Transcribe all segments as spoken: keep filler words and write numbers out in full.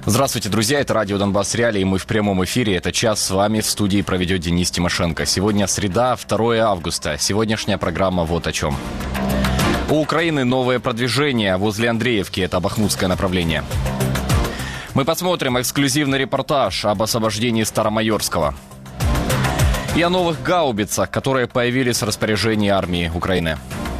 Здравствуйте, друзья, это радио Донбасс Реалии, мы в прямом эфире. Это час с вами в студии проведет Денис Тимошенко. Сегодня среда, второе августа. Сегодняшняя программа вот о чем. У Украины новое продвижение возле Андреевки, это бахмутское направление. Мы посмотрим эксклюзивный репортаж об освобождении Старомайорского. И о новых гаубицах, которые появились в распоряжении армии Украины.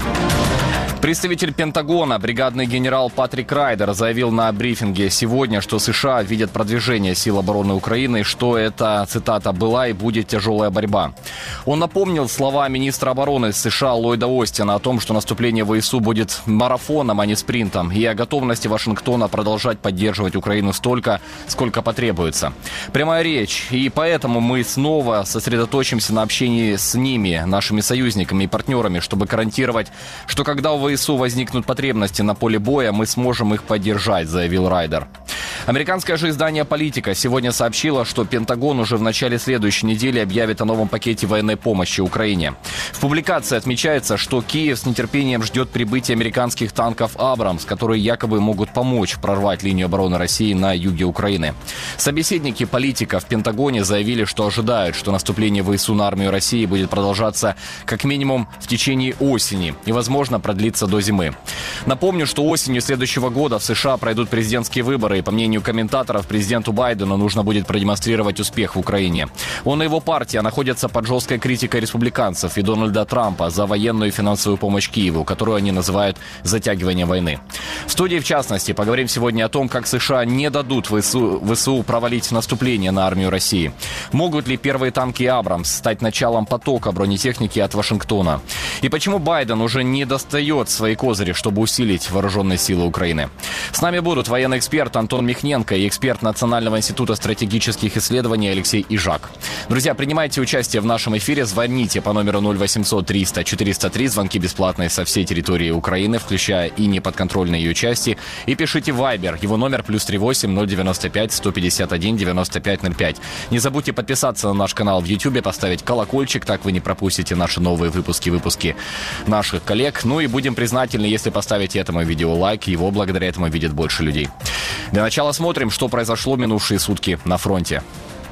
Представитель Пентагона, бригадный генерал Патрик Райдер, заявил на брифинге сегодня, что США видят продвижение сил обороны Украины, что это, цитата, «была и будет тяжелая борьба». Он напомнил слова министра обороны США Ллойда Остина о том, что наступление ВСУ будет марафоном, а не спринтом, и о готовности Вашингтона продолжать поддерживать Украину столько, сколько потребуется. Прямая речь, и поэтому мы снова сосредоточимся на общении с ними, нашими союзниками и партнерами, чтобы гарантировать, что когда у ВСУ возникнут потребности на поле боя, мы сможем их поддержать, заявил Райдер. Американское же издание «Политика» сегодня сообщило, что Пентагон уже в начале следующей недели объявит о новом пакете военной помощи Украине. В публикации отмечается, что Киев с нетерпением ждет прибытия американских танков «Абрамс», которые якобы могут помочь прорвать линию обороны России на юге Украины. Собеседники «Политика» в Пентагоне заявили, что ожидают, что наступление ВСУ на армию России будет продолжаться как минимум в течение осени и, возможно, продлится до зимы. Напомню, что осенью следующего года в США пройдут президентские выборы, и, по мнению комментаторов, президенту Байдену нужно будет продемонстрировать успех в Украине. Он и его партия находятся под жесткой критикой республиканцев и Дональда Трампа за военную и финансовую помощь Киеву, которую они называют затягиванием войны. В студии, в частности, поговорим сегодня о том, как США не дадут ВСУ, ВСУ провалить наступление на армию России. Могут ли первые танки «Абрамс» стать началом потока бронетехники от Вашингтона? И почему Байден уже не достает свои козыри, чтобы усилить вооруженные силы Украины? С нами будут военный эксперт Антон Михненко и эксперт Национального института стратегических исследований Алексей Ижак. Друзья, принимайте участие в нашем эфире, звоните по номеру ноль восемьсот триста четыреста три, звонки бесплатные со всей территории Украины, включая и неподконтрольные ее части, и пишите в Viber, его номер плюс три восемь ноль девяносто пять сто пятьдесят один девяносто пять ноль пять. Не забудьте подписаться на наш канал в YouTube, поставить колокольчик, так вы не пропустите наши новые выпуски, выпуски наших коллег. Ну и будем признательны, если поставите этому видео лайк, его благодаря этому видят больше людей. Для начала смотрим, что произошло минувшие сутки на фронте.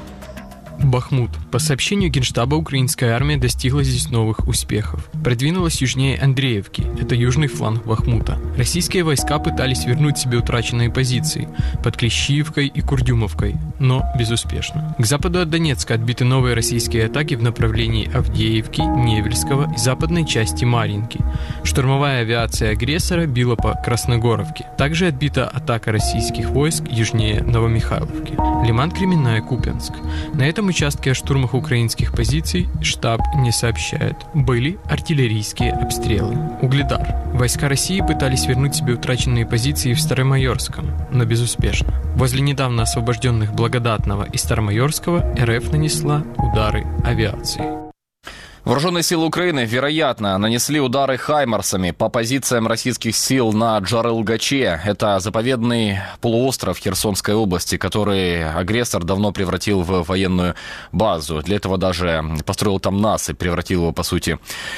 Бахмут. По сообщению Генштаба, украинская армия достигла здесь новых успехов. Продвинулась южнее Андреевки, это южный фланг Бахмута. Российские войска пытались вернуть себе утраченные позиции под Клещиевкой и Курдюмовкой, но безуспешно. К западу от Донецка отбиты новые российские атаки в направлении Авдеевки, Невельского и западной части Марьинки. Штурмовая авиация агрессора била по Красногоровке. Также отбита атака российских войск южнее Новомихайловки. Лиман-Кременная, Купянск. На этом участке о штурмах украинских позиций штаб не сообщает. Были артиллерийские обстрелы. Угледар. Войска России пытались вернуть себе утраченные позиции в Старомайорском, но безуспешно. Возле недавно освобожденных Благодатного и Старомайорского РФ нанесла удары авиацией. Вооруженные силы Украины, вероятно, нанесли удары хаймарсами по позициям российских сил на Джарылгаче. Это заповедный полуостров Херсонской области, который агрессор давно превратил в военную базу. Для этого даже построил там насыпь, превратил его, по сути,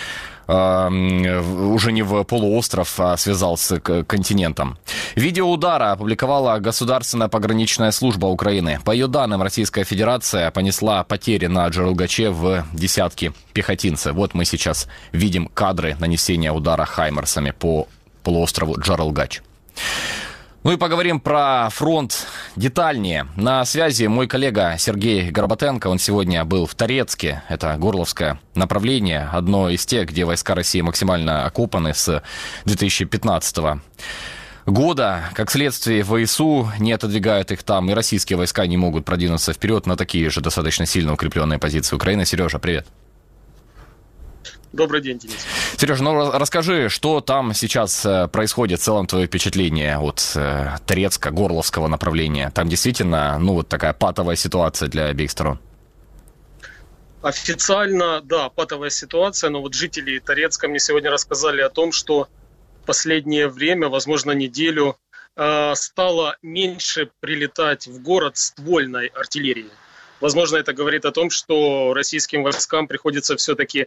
уже не в полуостров, а связал с континентом. Видео удара опубликовала Государственная пограничная служба Украины. По ее данным, Российская Федерация понесла потери на Джарылгаче в десятки пехотинцев. Вот мы сейчас видим кадры нанесения удара хаймарсами по полуострову Джарылгач. Ну и поговорим про фронт детальнее. На связи мой коллега Сергей Горбатенко. Он сегодня был в Торецке. Это Горловское направление. Одно из тех, где войска России максимально окопаны с две тысячи пятнадцатого года. Как следствие, ВСУ не отодвигают их там. И российские войска не могут продвинуться вперед на такие же достаточно сильно укрепленные позиции Украины. Сережа, привет. Добрый день, Денис. Сережа, ну расскажи, что там сейчас происходит, в целом твое впечатление от э, Торецка, Горловского направления. Там действительно, ну, вот такая патовая ситуация для обеих сторон. Официально, да, патовая ситуация, но вот жители Торецка мне сегодня рассказали о том, что в последнее время, возможно, неделю, э, стало меньше прилетать в город ствольной артиллерии. Возможно, это говорит о том, что российским войскам приходится все-таки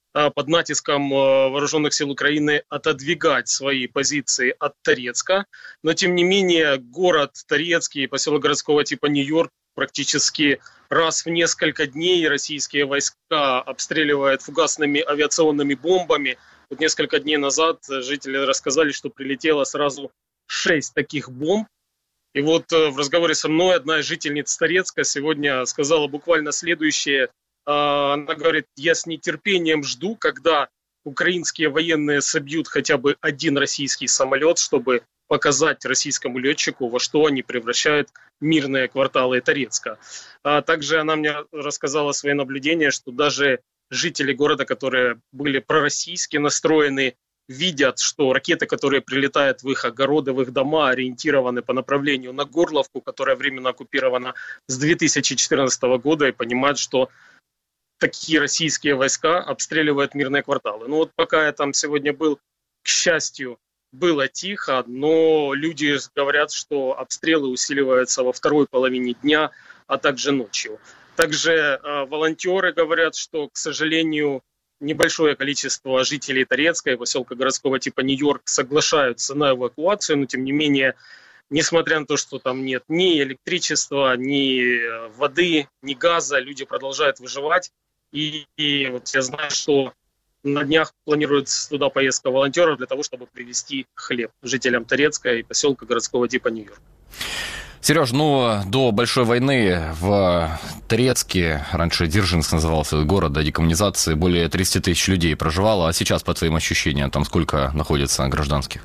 под натиском вооруженных сил Украины отодвигать свои позиции от Торецка. Но, тем не менее, город Торецкий, поселок городского типа Нью-Йорк, практически раз в несколько дней российские войска обстреливают фугасными авиационными бомбами. Вот несколько дней назад жители рассказали, что прилетело сразу шесть таких бомб. И вот в разговоре со мной одна из жительниц Торецка сегодня сказала буквально следующее. Она говорит: я с нетерпением жду, когда украинские военные собьют хотя бы один российский самолет, чтобы показать российскому летчику, во что они превращают мирные кварталы Торецка. А также она мне рассказала свои наблюдения, что даже жители города, которые были пророссийски настроены, видят, что ракеты, которые прилетают в их огороды, в их дома, ориентированы по направлению на Горловку, которая временно оккупирована с две тысячи четырнадцатого года, и понимают, что такие российские войска обстреливают мирные кварталы. Ну вот пока я там сегодня был, к счастью, было тихо, но люди говорят, что обстрелы усиливаются во второй половине дня, а также ночью. Также э, волонтеры говорят, что, к сожалению, небольшое количество жителей Торецка и поселка городского типа Нью-Йорк соглашаются на эвакуацию, но тем не менее, несмотря на то, что там нет ни электричества, ни воды, ни газа, люди продолжают выживать. И, и вот я знаю, что на днях планируется туда поездка волонтеров для того, чтобы привезти хлеб жителям Торецка и поселка городского типа Нью-Йорк. Сереж, ну, до большой войны в Торецке, раньше Дзержинск назывался, город до декоммунизации, более тридцать тысяч людей проживало, а сейчас, по твоим ощущениям, там сколько находится гражданских?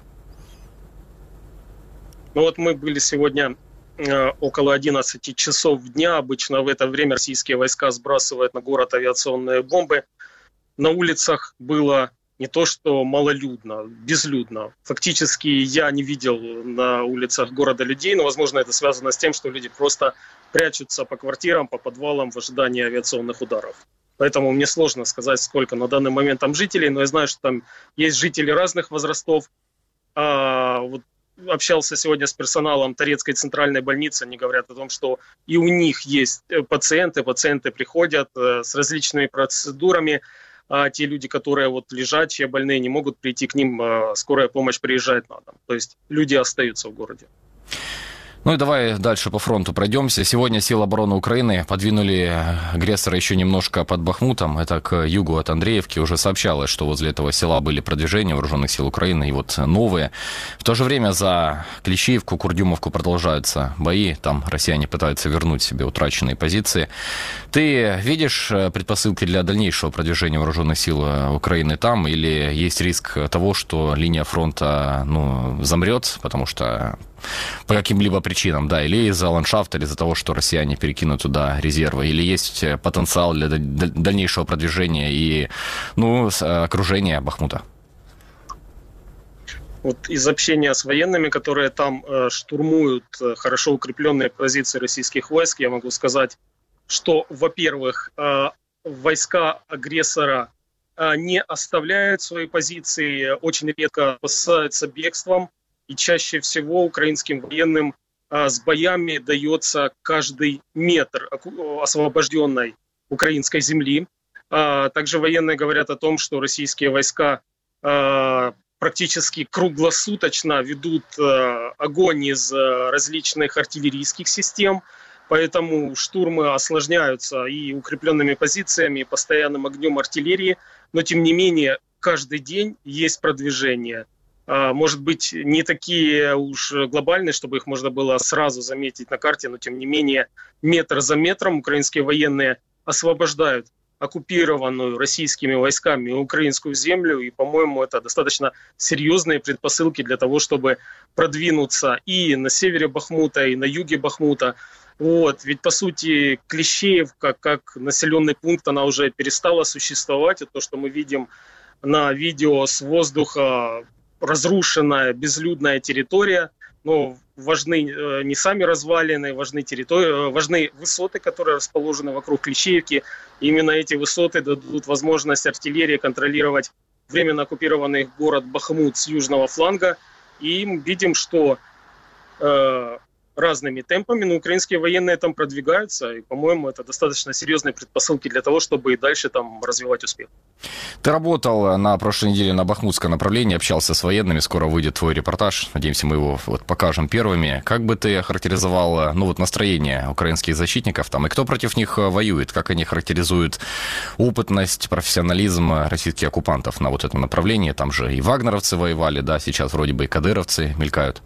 Ну вот мы были сегодня э, около одиннадцати часов дня, обычно в это время российские войска сбрасывают на город авиационные бомбы. На улицах было не то что малолюдно, безлюдно. Фактически я не видел на улицах города людей, но, возможно, это связано с тем, что люди просто прячутся по квартирам, по подвалам в ожидании авиационных ударов. Поэтому мне сложно сказать, сколько на данный момент там жителей, но я знаю, что там есть жители разных возрастов. А, вот общался сегодня с персоналом Торецкой центральной больницы, они говорят о том, что и у них есть пациенты, пациенты приходят с различными процедурами, а те люди, которые вот лежачие, больные, не могут прийти к ним, скорая помощь приезжает на дом. То есть люди остаются в городе. Ну и давай дальше по фронту пройдемся. Сегодня силы обороны Украины подвинули агрессора еще немножко под Бахмутом. Это к югу от Андреевки. Уже сообщалось, что возле этого села были продвижения вооруженных сил Украины, и вот новые. В то же время за Клещеевку, Курдюмовку продолжаются бои. Там россияне пытаются вернуть себе утраченные позиции. Ты видишь предпосылки для дальнейшего продвижения вооруженных сил Украины там? Или есть риск того, что линия фронта ну, замрет, потому что по каким-либо причинам, да, или из-за ландшафта, или из-за того, что россияне перекинут туда резервы, или есть потенциал для дальнейшего продвижения и, ну, окружения Бахмута? Вот из общения с военными, которые там э, штурмуют э, хорошо укрепленные позиции российских войск, я могу сказать, что, во-первых, э, войска агрессора э, не оставляют свои позиции, очень редко спасаются бегством, и чаще всего украинским военным а, с боями дается каждый метр освобожденной украинской земли. А, также военные говорят о том, что российские войска а, практически круглосуточно ведут а, огонь из а, различных артиллерийских систем, поэтому штурмы осложняются и укрепленными позициями, и постоянным огнем артиллерии, но тем не менее каждый день есть продвижение. Может быть, не такие уж глобальные, чтобы их можно было сразу заметить на карте, но тем не менее метр за метром украинские военные освобождают оккупированную российскими войсками украинскую землю, и, по-моему, это достаточно серьезные предпосылки для того, чтобы продвинуться и на севере Бахмута, и на юге Бахмута. Вот. Ведь, по сути, Клещеевка как населенный пункт, она уже перестала существовать, и то, что мы видим на видео с воздуха, разрушенная, безлюдная территория, но важны не сами развалины, важны, территории, важны высоты, которые расположены вокруг Клещеевки. Именно эти высоты дадут возможность артиллерии контролировать временно оккупированный город Бахмут с южного фланга. И мы видим, что э, разными темпами, но украинские военные там продвигаются, и, по-моему, это достаточно серьезные предпосылки для того, чтобы и дальше там развивать успех. Ты работал на прошлой неделе на бахмутском направлении, общался с военными, скоро выйдет твой репортаж, надеемся, мы его вот покажем первыми. Как бы ты охарактеризовал, ну, вот настроение украинских защитников там, и кто против них воюет, как они характеризуют опытность, профессионализм российских оккупантов на вот этом направлении? Там же и вагнеровцы воевали, да, сейчас вроде бы и кадыровцы мелькают.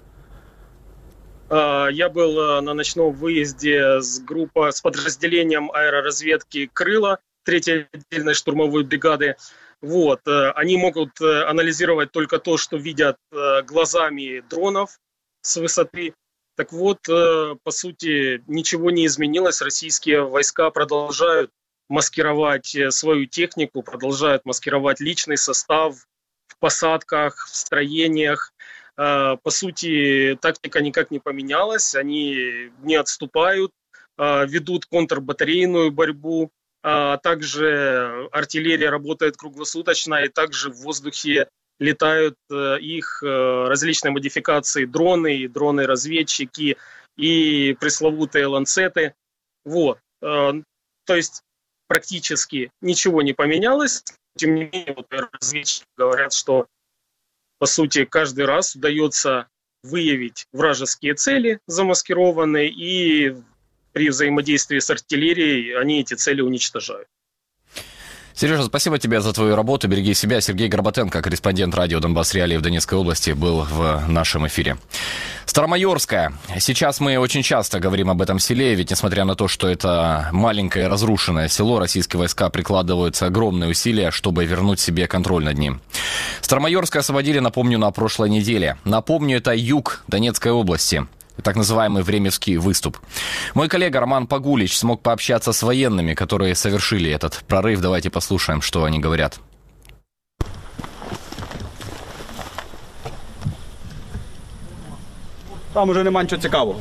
Я был на ночном выезде с группой, с подразделением аэроразведки «Крыло» третьей отдельной штурмовой бригады. Вот. Они могут анализировать только то, что видят глазами дронов с высоты. Так вот, по сути, ничего не изменилось. Российские войска продолжают маскировать свою технику, продолжают маскировать личный состав в посадках, в строениях. По сути, тактика никак не поменялась, они не отступают, ведут контрбатарейную борьбу, а также артиллерия работает круглосуточно, и также в воздухе летают их различные модификации, дроны, дроны-разведчики и пресловутые ланцеты. Вот. То есть практически ничего не поменялось, тем не менее вот разведчики говорят, что по сути, каждый раз удается выявить вражеские цели замаскированные, и при взаимодействии с артиллерией они эти цели уничтожают. Сережа, спасибо тебе за твою работу. Береги себя. Сергей Горбатенко, корреспондент радио «Донбасс Реалии» в Донецкой области, был в нашем эфире. Старомайорская. Сейчас мы очень часто говорим об этом селе, ведь несмотря на то, что это маленькое разрушенное село, российские войска прикладывают огромные усилия, чтобы вернуть себе контроль над ним. Старомайорское освободили, напомню, на прошлой неделе. Напомню, это юг Донецкой области. Так называемый Времевский выступ. Мой коллега Роман Погулич смог пообщаться с военными, которые совершили этот прорыв. Давайте послушаем, что они говорят. Там уже нема нічого цікавого.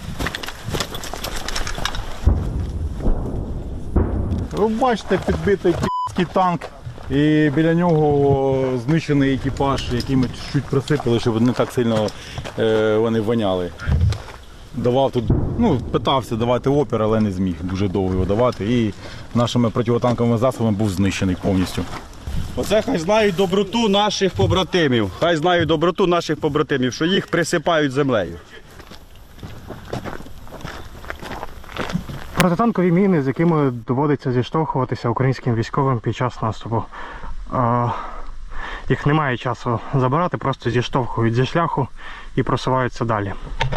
Ви бачите, підбитий пі***ський танк. І біля нього знищений екіпаж, який ми чуть присипали, щоб не так сильно е, вони воняли. Давав тут, ну, питався давати опір, але не зміг дуже довго його давати. І нашими противотанковими засобами був знищений повністю. Оце хай знають доброту наших побратимів. Хай знають доброту наших побратимів, що їх присипають землею. Протитанкові міни, з якими доводиться зіштовхуватися українським військовим під час наступу. Їх немає часу забирати, просто зіштовхують зі шляху і просуваються далі.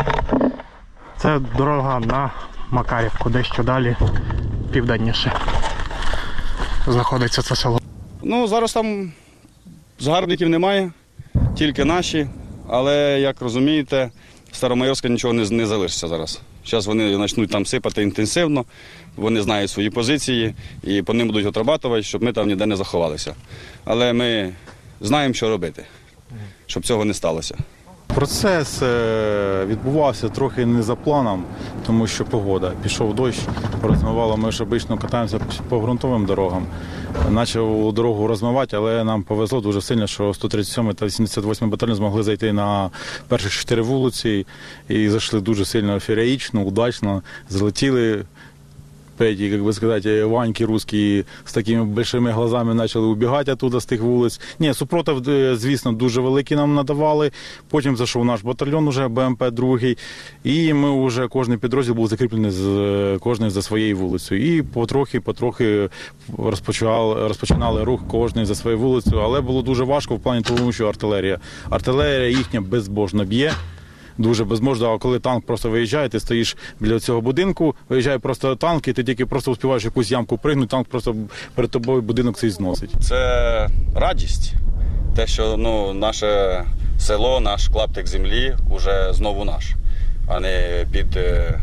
Це дорога на Макарівку, дещо далі, південніше знаходиться це село. Ну, зараз там загарбників немає, тільки наші, але, як розумієте, Старомайорська нічого не, не залишиться зараз. Зараз вони почнуть там сипати інтенсивно, вони знають свої позиції і по ним будуть отрабатувати, щоб ми там ніде не заховалися. Але ми знаємо, що робити, щоб цього не сталося. Процес відбувався трохи не за планом, тому що погода. Пішов дощ, розмивало, ми ж обично катаємося по ґрунтовим дорогам. Почав дорогу розмивати, але нам повезло дуже сильно, що сто тридцять сьомий та вісімдесят восьмий батальйон змогли зайти на перші чотири вулиці і зайшли дуже сильно феєрично, удачно, залетіли. Эти, как бы сказать, ваньки русские з такими большими глазами почали убігати оттуда, з тих вулиць. Ні, супротив, звісно, дуже великий нам надавали. Потім зайшов наш батальйон, уже БМП другий, і ми вже, кожен підрозділ був закріплений з кожною за своєю вулицею. І потрохи-потрохи розпочали, розпочинали рух кожний за своєю вулицею, але було дуже важко в плані того, що артилерія. Артилерія їхня безбожно б'є. Дуже безможно, а коли танк просто виїжджає, ти стоїш біля цього будинку, виїжджає просто танк, і ти тільки просто успіваєш якусь ямку пригнути, танк просто перед тобою будинок цей зносить. Це радість, те, що ну, наше село, наш клаптик землі вже знову наш, а не під е,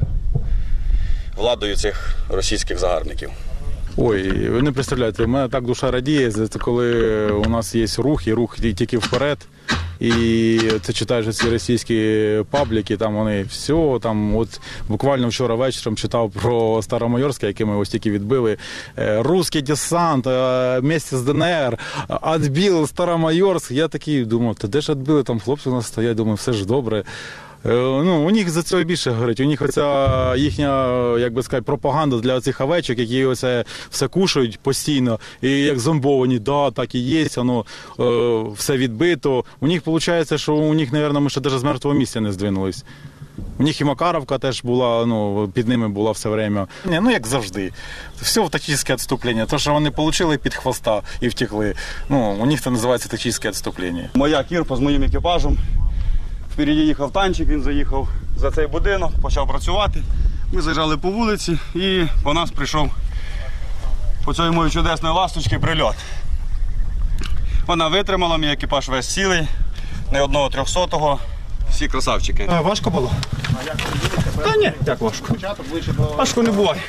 владою цих російських загарбників. Ой, ви не представляєте, в мене так душа радіє, це коли у нас є рух, і рух тільки вперед. І це читаєш ці російські пабліки, там вони все, там от буквально вчора вечором читав про Старомайорське, яке ми ось тільки відбили. Русський десант вместе з ДНР відбив Старомайорськ. Я такий думав, та де ж відбили, там хлопці у нас стоять, думаю, все ж добре. Ну, у них за це більше горить. У них оця їхня, як би сказати, пропаганда для цих овечок, які оце все кушають постійно. І як зомбовані, да, так і є, воно е, все відбито. У них виходить, що у них, мабуть, ми ще навіть з мертвого місця не здвинулись. У них і Макаровка теж була, ну, під ними була все время. Ні, ну, як завжди. Все в тактичне відступлення. То, що вони отримали під хвоста і втекли, ну, у них це називається тактичне відступлення. Моя Кірпа з моїм екіпажем. Впереді їхав танчик, він заїхав за цей будинок, почав працювати. Ми заїжджали по вулиці і по нас прийшов по цієї моєї чудесної ласточки прильот. Вона витримала, мій екіпаж весь цілий, не одного трьохсотого, всі красавчики. А, важко було? Та ні, як важко. Важко не буває.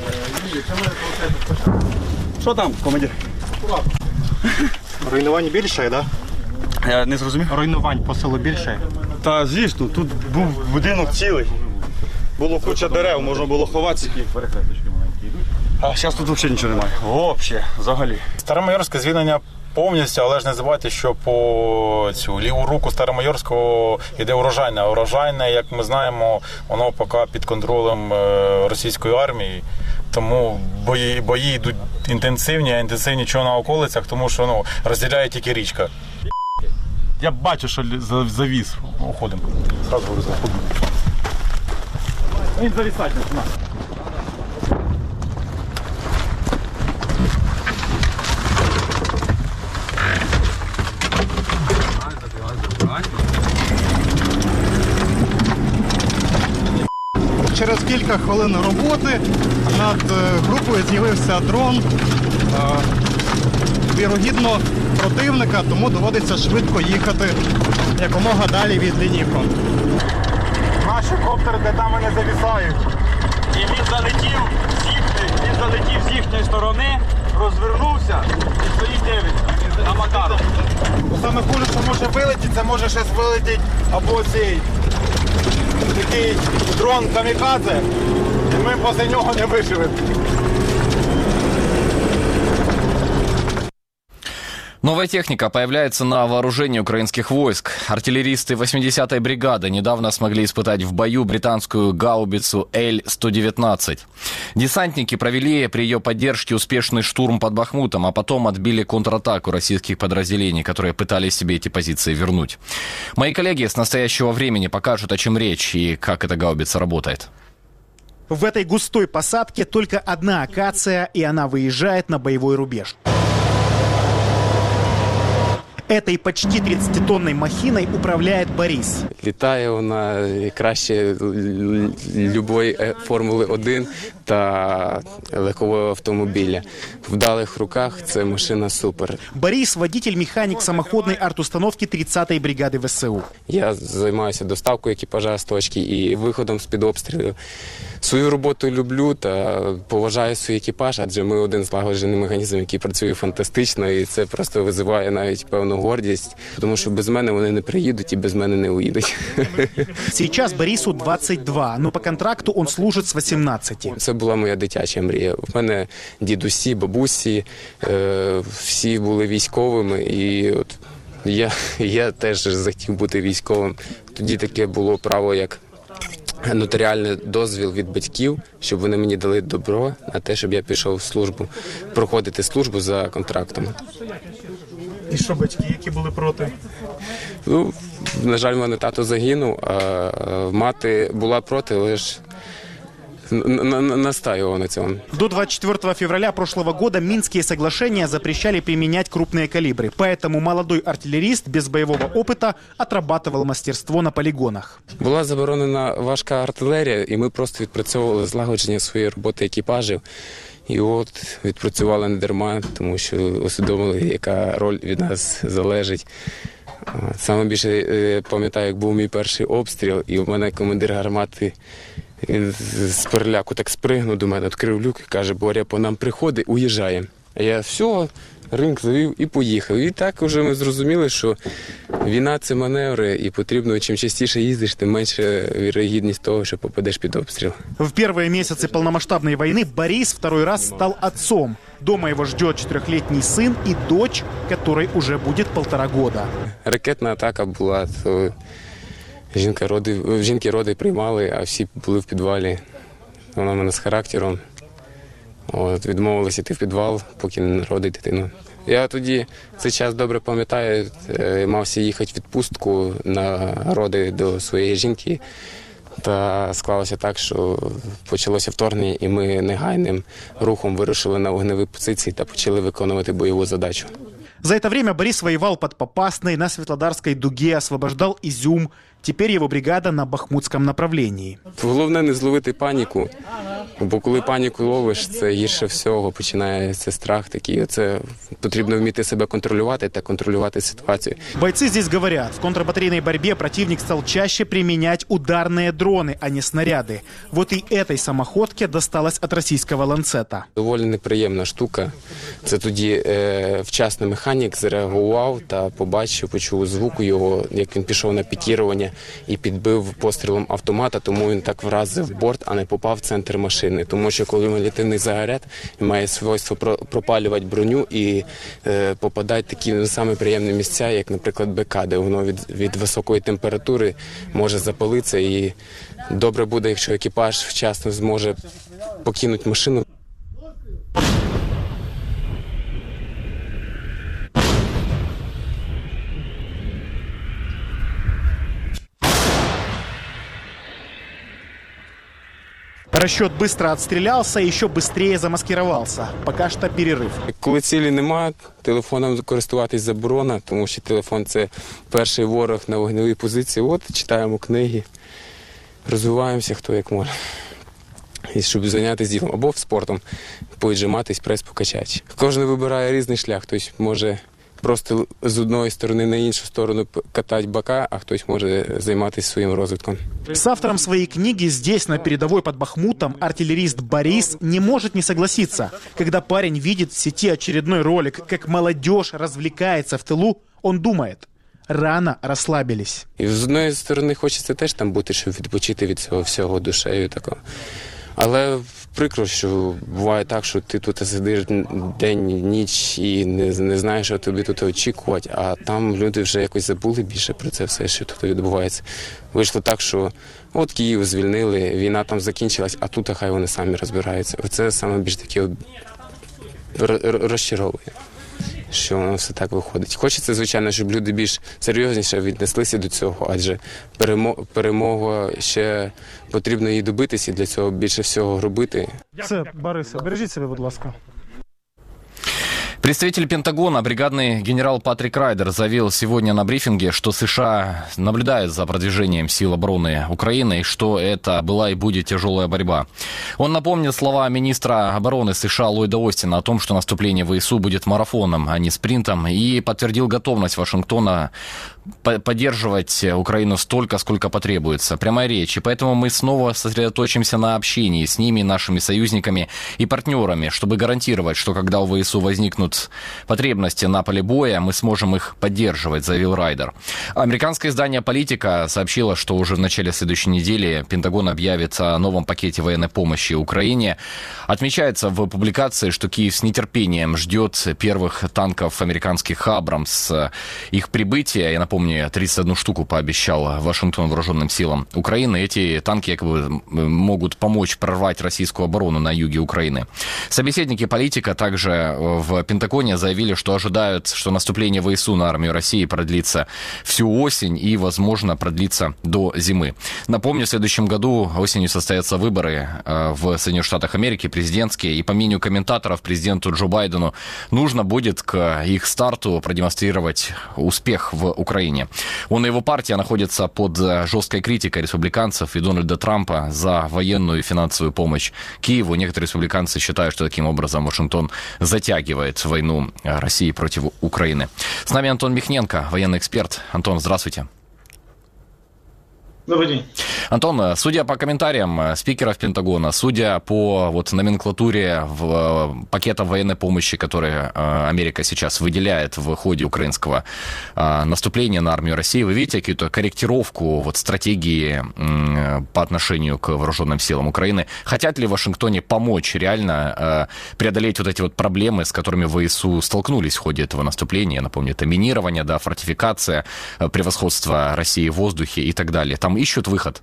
Що там, командир? Руйнувань більше, так? Да? Я не зрозумів. Руйнувань по селу більше? Та звісно, тут був будинок цілий. Було куча дерев, можна було ховатися. А зараз тут взагалі нічого немає. Взагалі, взагалі. Старомайорське звільнення повністю, але ж не забувайте, що по цю ліву руку Старомайорського йде урожайне. А урожайне, як ми знаємо, воно поки під контролем російської армії. Тому бої, бої йдуть інтенсивні, а інтенсивні чого на околицях, тому що ну, розділяє тільки річка. Я бачу, що завіз. Уходимо. Зразу говорю, заходимо. Він завісать на нас. Через кілька хвилин роботи над групою з'явився дрон, вірогідно противника, тому доводиться швидко їхати якомога далі від лінії фронту. Наші коптери де там вони завісають. І він залетів з їхньої, він залетів з їхньої сторони, розвернувся і стоїть дивиться на Макаров. Саме хуже, що може вилетіти, це може щось вилетіти або цей такий дрон камікадзе, і ми після нього не виживемо. Новая техника появляется на вооружении украинских войск. Артиллеристы восьмидесятой бригады недавно смогли испытать в бою британскую гаубицу Л сто девятнадцать. Десантники провели при ее поддержке успешный штурм под Бахмутом, а потом отбили контратаку российских подразделений, которые пытались себе эти позиции вернуть. Мои коллеги с настоящего времени покажут, о чем речь и как эта гаубица работает. В этой густой посадке только одна акация, и она выезжает на боевой рубеж. Этой почти тридцатитонной махиной управляет Борис. Літає вона краще любої Формули один та легкового автомобіля. В вдалих руках це машина супер. Борис – водитель-механик самоходной артустановки тридцатой бригады ВСУ. Я займаюся доставкою екіпажа з точки і виходом з-під обстрілу. Свою роботу люблю та поважаю свій екіпаж, адже ми один злагоджений механізм, який працює фантастично, і це просто визиває навіть певну гордість, тому що без мене вони не приїдуть і без мене не уїдуть. Сейчас Борису двадцать два, но по контракту он служит с восемнадцати. Це була моя дитяча мрія. У мене дідусі, бабусі, е, всі були військовими, і от я, я теж захотів бути військовим. Тоді таке було право, як нотаріальний дозвіл від батьків, щоб вони мені дали добро на те, щоб я пішов в службу, проходити службу за контрактом. І що батьки, які були проти? Ну, на жаль, в мене тато загинув, а мати була проти, але ж настаивал на цьому. До двадцать четвёртого февраля прошлого года Минские соглашения запрещали применять крупные калибры, поэтому молодой артиллерист без боевого опыта отрабатывал мастерство на полигонах. Була заборонена важка артилерія, і ми просто відпрацьовували злагодження своєї роботи екіпажів. І от відпрацювали не дарма, тому що усвідомили, яка роль від нас залежить. Саме більше пам'ятаю, як був мій перший обстріл, і у мене командир гармати з переляку так спригнув до мене, відкрив люк і каже: Боря, по нам приходить, уїжджає. А я все, ринг завів і поїхав. І так вже ми зрозуміли, що війна – це маневри, і потрібно, чим частіше їздиш, тим менше вірогідність того, що попадеш під обстріл. В первые месяцы полномасштабной войны Борис второй раз стал отцом. Дома его ждет четырехлетний сын и дочь, которой уже будет полтора года. Ракетна атака була, то Жінка роди, жінки роди приймали, а всі були в підвалі. Вона в мене з характером. От, відмовилася йти в підвал, поки не народить дитину. Я тоді цей час добре пам'ятаю, мався їхати в відпустку на роди до своєї жінки. Та склалося так, що почалося вторгнення, і ми негайним рухом вирушили на вогневі позиції та почали виконувати бойову задачу. За это время Борис воевал под Попасной, на Светлодарской дуге, освобождал Изюм. Теперь его бригада на Бахмутском направлении. Головне не зловити паніку, бо коли паніку ловиш, це гірше всього, починається страх такий. Це потрібно вміти себе контролювати та контролювати ситуацію. Бойцы здесь говорят, в контрбатарейной борьбе противник стал чаще применять ударные дроны, а не снаряды. Вот и этой самоходке досталось от российского ланцета. Доволі неприємна штука. Це тоді е, вчасно механік зареагував та побачив, почув звук його, як він пішов на пікірування і підбив пострілом автомата, тому він так вразив борт, а не попав в центр машини. Тому що кумулятивний заряд має свойство пропалювати броню і е, попадати в такі не самі приємні місця, як, наприклад, БК, де воно від, від високої температури може запалитися. І добре буде, якщо екіпаж вчасно зможе покинути машину. Расчет быстро отстрелялся и еще быстрее замаскировался. Пока что перерыв. Коли цілі немає, телефоном користуватись заборона, тому що телефон – це перший ворог на вогневій позиції. От, читаємо книги, розвиваємося хто як може. І щоб зайнятися ділом або спортом, повіджиматись, прес покачати. Кожен вибирає різний шлях. Хтось може просто з одної сторони на іншу сторону катати бока, а хтось може займатися своїм розвитком. С автором своей книги здесь, на передовой под Бахмутом, артиллерист Борис не может не согласиться. Когда парень видит в сети очередной ролик, как молодежь развлекается в тылу, он думает, рано расслабились. І з одної сторони хочеться теж там бути, щоб відпочити від цього всього душею такого. Але прикро, що буває так, що ти тут сидиш день, ніч і не, не знаєш, що тобі тут очікувати, а там люди вже якось забули більше про це все, що тут відбувається. Вийшло так, що от Київ звільнили, війна там закінчилась, а тут хай вони самі розбираються. Оце саме більш таке розчаровує, що воно все так виходить. Хочеться, звичайно, щоб люди більш серйозніше віднеслися до цього, адже перемога ще потрібно її добитися, і для цього більше всього робити. Це, Борисе, бережіть себе, будь ласка. Представитель Пентагона, бригадный генерал Патрик Райдер, заявил сегодня на брифинге, что США наблюдают за продвижением сил обороны Украины и что это была и будет тяжелая борьба. Он напомнил слова министра обороны США Ллойда Остина о том, что наступление ВСУ будет марафоном, а не спринтом, и подтвердил готовность Вашингтона поддерживать Украину столько, сколько потребуется. Прямая речь. И поэтому мы снова сосредоточимся на общении с ними, нашими союзниками и партнерами, чтобы гарантировать, что когда у ВСУ возникнут потребности на поле боя, мы сможем их поддерживать, заявил Райдер. Американское издание «Политика» сообщило, что уже в начале следующей недели Пентагон объявит о новом пакете военной помощи Украине. Отмечается в публикации, что Киев с нетерпением ждет первых танков американских «Абрамс». Их прибытие, я напомню, тридцать одну штуку пообещал Вашингтон вооруженным силам Украины. Эти танки якобы могут помочь прорвать российскую оборону на юге Украины. Собеседники «Политика» также в Пентагоне заявили, что ожидают, что наступление ВСУ на армию России продлится всю осень и, возможно, продлится до зимы. Напомню, в следующем году осенью состоятся выборы в Соединенных Штатах Америки, президентские, и по мнению комментаторов, президенту Джо Байдену нужно будет к их старту продемонстрировать успех в Украине. Он и его партия находятся под жесткой критикой республиканцев и Дональда Трампа за военную и финансовую помощь Киеву. Некоторые республиканцы считают, что таким образом Вашингтон затягивает войну России против Украины. С нами Антон Михненко, военный эксперт. Антон, здравствуйте. Добрый день. Антон, судя по комментариям спикеров Пентагона, судя по вот номенклатуре в пакетов военной помощи, которые Америка сейчас выделяет в ходе украинского наступления на армию России, вы видите какую-то корректировку вот стратегии по отношению к вооруженным силам Украины? Хотят ли в Вашингтоне помочь реально преодолеть вот эти вот проблемы, с которыми ВСУ столкнулись в ходе этого наступления? Я напомню, это минирование, да, фортификация, превосходство России в воздухе и так далее. Там ищут выход?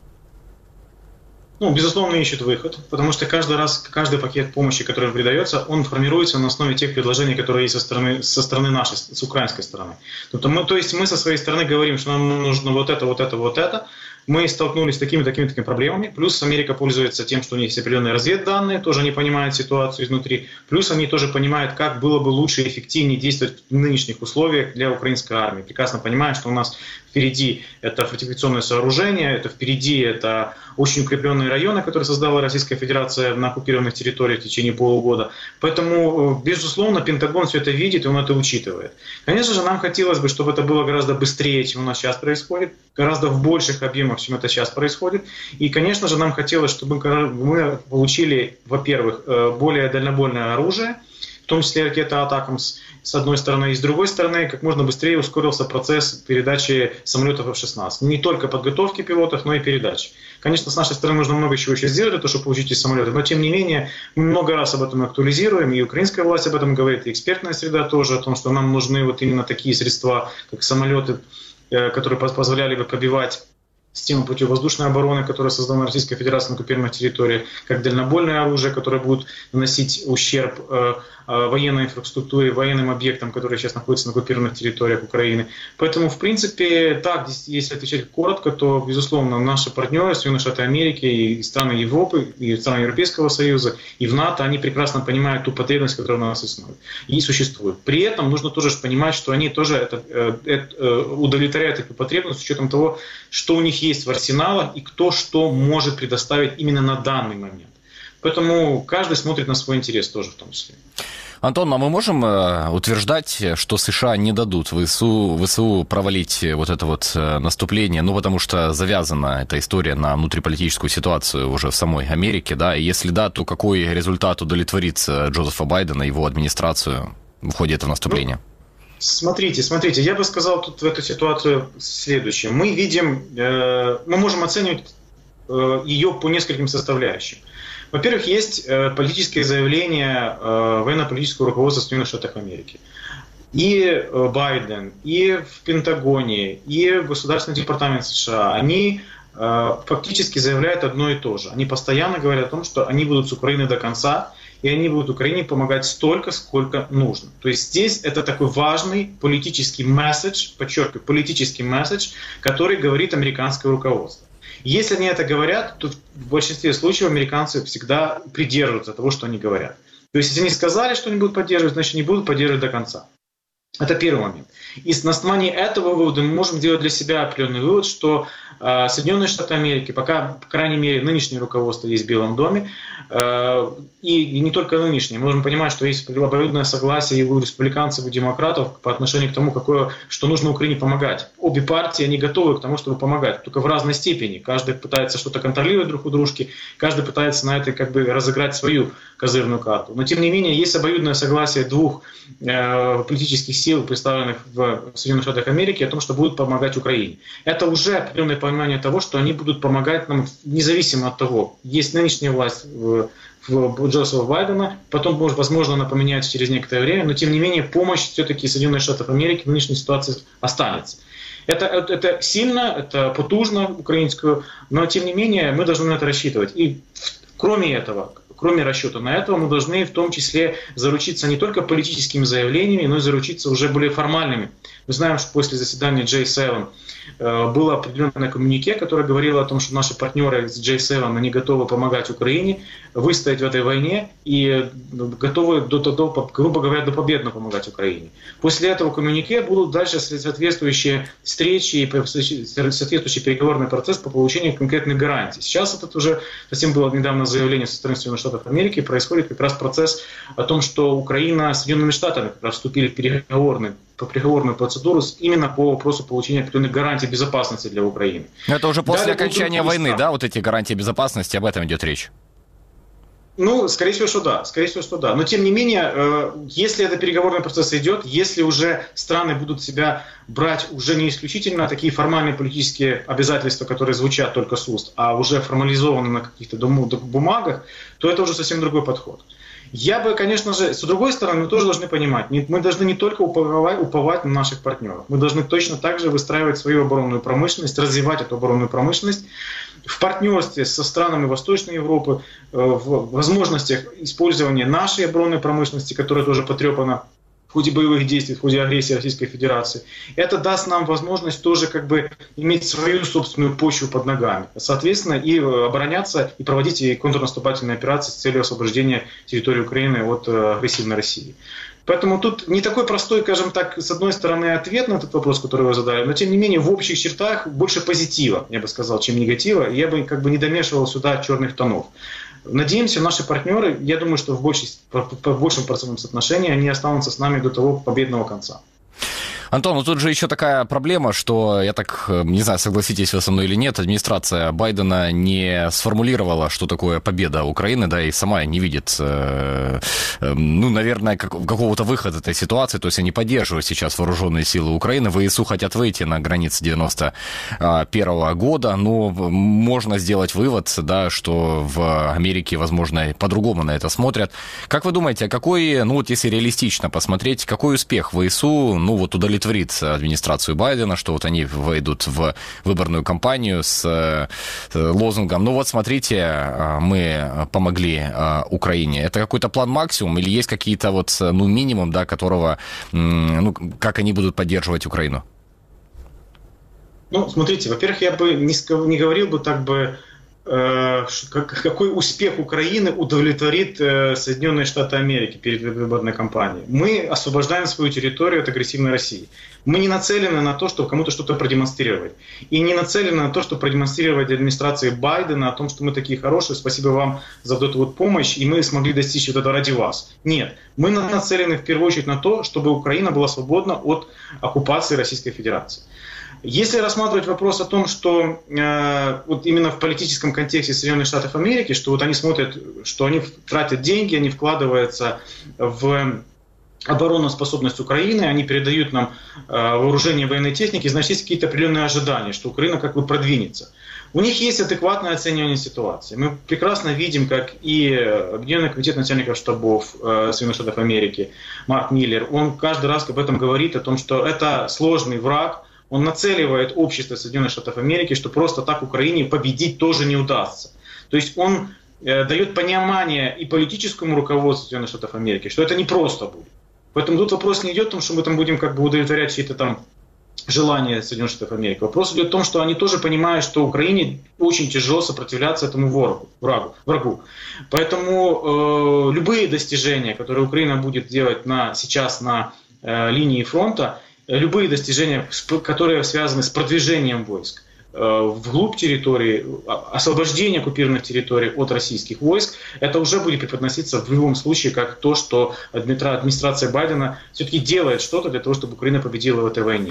Ну, безусловно, ищут выход, потому что каждый раз, каждый пакет помощи, который придается, он формируется на основе тех предложений, которые есть со стороны, со стороны нашей, с украинской стороны. То, мы, то есть мы со своей стороны говорим, что нам нужно вот это, вот это, вот это. Мы столкнулись с такими, такими, такими проблемами. Плюс Америка пользуется тем, что у них есть определенные разведданные, тоже они понимают ситуацию изнутри. Плюс они тоже понимают, как было бы лучше и эффективнее действовать в нынешних условиях для украинской армии. Прекрасно понимают, что у нас впереди это фортификационное сооружение, это впереди это очень укрепленные районы, которые создала Российская Федерация на оккупированных территориях в течение полугода. Поэтому, безусловно, Пентагон все это видит, и он это учитывает. Конечно же, нам хотелось бы, чтобы это было гораздо быстрее, чем у нас сейчас происходит, гораздо в больших объемах, чем это сейчас происходит. И, конечно же, нам хотелось, чтобы мы получили, во-первых, более дальнобойное оружие, в том числе ракета «Атакамс», с одной стороны, и с другой стороны, как можно быстрее ускорился процесс передачи самолетов эф шестнадцать. Не только подготовки пилотов, но и передачи. Конечно, с нашей стороны нужно много чего еще сделать для того, чтобы получить эти самолеты, но тем не менее, мы много раз об этом актуализируем, и украинская власть об этом говорит, и экспертная среда тоже, о том, что нам нужны вот именно такие средства, как самолеты, которые позволяли бы пробивать систему противовоздушной обороны, которая создана Российской Федерацией на оккупированных территориях, как дальнобойное оружие, которое будет наносить ущерб э, э, военной инфраструктуре, военным объектам, которые сейчас находятся на оккупированных территориях Украины. Поэтому, в принципе, так, если отвечать коротко, то, безусловно, наши партнеры, Соединенные Штаты Америки и страны Европы, и страны Европейского Союза, и в НАТО, они прекрасно понимают ту потребность, которая у нас и существует. При этом нужно тоже понимать, что они тоже это, это, удовлетворяют эту потребность с учетом того, что у них есть есть в арсеналах и кто что может предоставить именно на данный момент. Поэтому каждый смотрит на свой интерес тоже в том числе. Антон, а мы можем утверждать, что США не дадут ВСУ, ВСУ провалить вот это вот наступление, ну, потому что завязана эта история на внутриполитическую ситуацию уже в самой Америке, да, и если да, то какой результат удовлетворит Джозефа Байдена, его администрацию в ходе этого наступления? Ну, Смотрите, смотрите, я бы сказал тут в эту ситуацию следующее. Мы видим, э, мы можем оценивать э, ее по нескольким составляющим. Во-первых, есть э, политические заявления э, военно-политического руководства Соединенных Штатов Америки. И э, Байден, и в Пентагоне, и в Государственный департамент США, они э, фактически заявляют одно и то же. Они постоянно говорят о том, что они будут с Украиной до конца, и они будут Украине помогать столько, сколько нужно. То есть здесь это такой важный политический месседж, подчеркиваю, политический месседж, который говорит американское руководство. Если они это говорят, то в большинстве случаев американцы всегда придерживаются того, что они говорят. То есть если они сказали, что они будут поддерживать, значит они будут поддерживать до конца. Это первый момент. И на основании этого вывода мы можем делать для себя определенный вывод, что э, Соединенные Штаты Америки, пока, по крайней мере, нынешнее руководство есть в Белом доме, э, и, и не только нынешнее, мы можем понимать, что есть обоюдное согласие и у республиканцев, и у демократов по отношению к тому, какое, что нужно Украине помогать. Обе партии, они готовы к тому, чтобы помогать, только в разной степени. Каждый пытается что-то контролировать друг у дружки, каждый пытается на это как бы разыграть свою козырную карту. Но, тем не менее, есть обоюдное согласие двух э, политических сил, представленных в Соединенных Штатах Америки, о том, что будут помогать Украине. Это уже определенное понимание того, что они будут помогать нам независимо от того, есть нынешняя власть в, в Джозефа Байдена, потом, возможно, она поменяется через некоторое время, но, тем не менее, помощь все-таки Соединенных Штатов Америки в нынешней ситуации останется. Это, это, это сильно, это потужно украинскую, но, тем не менее, мы должны на это рассчитывать. И кроме этого, Кроме расчета на это, мы должны в том числе заручиться не только политическими заявлениями, но и заручиться уже более формальными. Мы знаем, что после заседания джей семь было определенное коммюнике, которое говорило о том, что наши партнеры с джей семь, они готовы помогать Украине выстоять в этой войне и готовы, до, до, грубо говоря, до победно помогать Украине. После этого коммюнике будут дальше соответствующие встречи и соответствующий переговорный процесс по получению конкретных гарантий. Сейчас это уже, совсем было недавно заявление со стороны Соединенных Штатов Америки происходит как раз процесс о том, что Украина с Соединенными Штатами как раз вступили в переговорную, по переговорную процедуру именно по вопросу получения определенных гарантий безопасности для Украины. Но это уже после Далее окончания войны, да, вот эти гарантии безопасности, об этом идет речь? Ну, скорее всего, что да. Скорее всего, что да. Но, тем не менее, если этот переговорный процесс идет, если уже страны будут себя брать уже не исключительно такие формальные политические обязательства, которые звучат только с уст, а уже формализованы на каких-то бумагах, то это уже совсем другой подход. Я бы, конечно же, с другой стороны, мы тоже должны понимать, мы должны не только уповать, уповать на наших партнеров, мы должны точно так же выстраивать свою оборонную промышленность, развивать эту оборонную промышленность в партнерстве со странами Восточной Европы, в возможностях использования нашей оборонной промышленности, которая тоже потрепана в ходе боевых действий, в ходе агрессии Российской Федерации. Это даст нам возможность тоже как бы иметь свою собственную почву под ногами. Соответственно, и обороняться, и проводить и контрнаступательные операции с целью освобождения территории Украины от агрессивной России. Поэтому тут не такой простой, скажем так, с одной стороны, ответ на этот вопрос, который вы задали, но тем не менее в общих чертах больше позитива, я бы сказал, чем негатива. Я бы как бы не домешивал сюда черных тонов. Надеемся, наши партнеры, я думаю, что в, большей, в большем процентном соотношении они останутся с нами до того победного конца. Антон, ну тут же еще такая проблема, что, я так не знаю, согласитесь вы со мной или нет, администрация Байдена не сформулировала, что такое победа Украины, да, и сама не видит, э, э, ну, наверное, как, какого-то выхода этой ситуации, то есть они поддерживают сейчас вооруженные силы Украины, ВСУ хотят выйти на границы девяносто первого года, но можно сделать вывод, да, что в Америке, возможно, по-другому на это смотрят. Как вы думаете, какой, ну, вот если реалистично посмотреть, какой успех ВСУ, ну, вот удовлетворит администрацию Байдена, что вот они войдут в выборную кампанию с лозунгом: ну вот смотрите, мы помогли Украине. Это какой-то план максимум или есть какие-то вот, ну, минимум, да, которого, ну, как они будут поддерживать Украину? Ну, смотрите, во-первых, я бы не, не говорил бы так бы, э, какой успех Украины удовлетворит э, Соединенные Штаты Америки перед выборной кампанией. Мы освобождаем свою территорию от агрессивной России. Мы не нацелены на то, чтобы кому-то что-то продемонстрировать. И не нацелены на то, чтобы продемонстрировать администрации Байдена о том, что мы такие хорошие, спасибо вам за вот эту вот помощь, и мы смогли достичь вот этого ради вас. Нет. Мы нацелены в первую очередь на то, чтобы Украина была свободна от оккупации Российской Федерации. Если рассматривать вопрос о том, что э, вот именно в политическом контексте Соединенных Штатов Америки, что вот они смотрят, что они тратят деньги, они вкладываются в оборонную способность Украины, они передают нам э, вооружение военной техники, значит, есть какие-то определенные ожидания, что Украина как бы продвинется. У них есть адекватное оценивание ситуации. Мы прекрасно видим, как и Объединенный комитет начальников штабов э, Соединенных Штатов Америки, Марк Миллер, он каждый раз об этом говорит, о том, что это сложный враг. Он нацеливает общество Соединенных Штатов Америки, что просто так Украине победить тоже не удастся. То есть он э, дает понимание и политическому руководству Соединенных Штатов Америки, что это не просто будет. Поэтому тут вопрос не идет о том, что мы там будем как бы удовлетворять чьи-то там желания Соединенных Штатов Америки. Вопрос идет о том, что они тоже понимают, что Украине очень тяжело сопротивляться этому врагу. врагу, врагу. Поэтому э, любые достижения, которые Украина будет делать на, сейчас на э, линии фронта, любые достижения, которые связаны с продвижением войск вглубь территории, освобождение оккупированных территорий от российских войск, это уже будет преподноситься в любом случае как то, что администрация Байдена все-таки делает что-то для того, чтобы Украина победила в этой войне.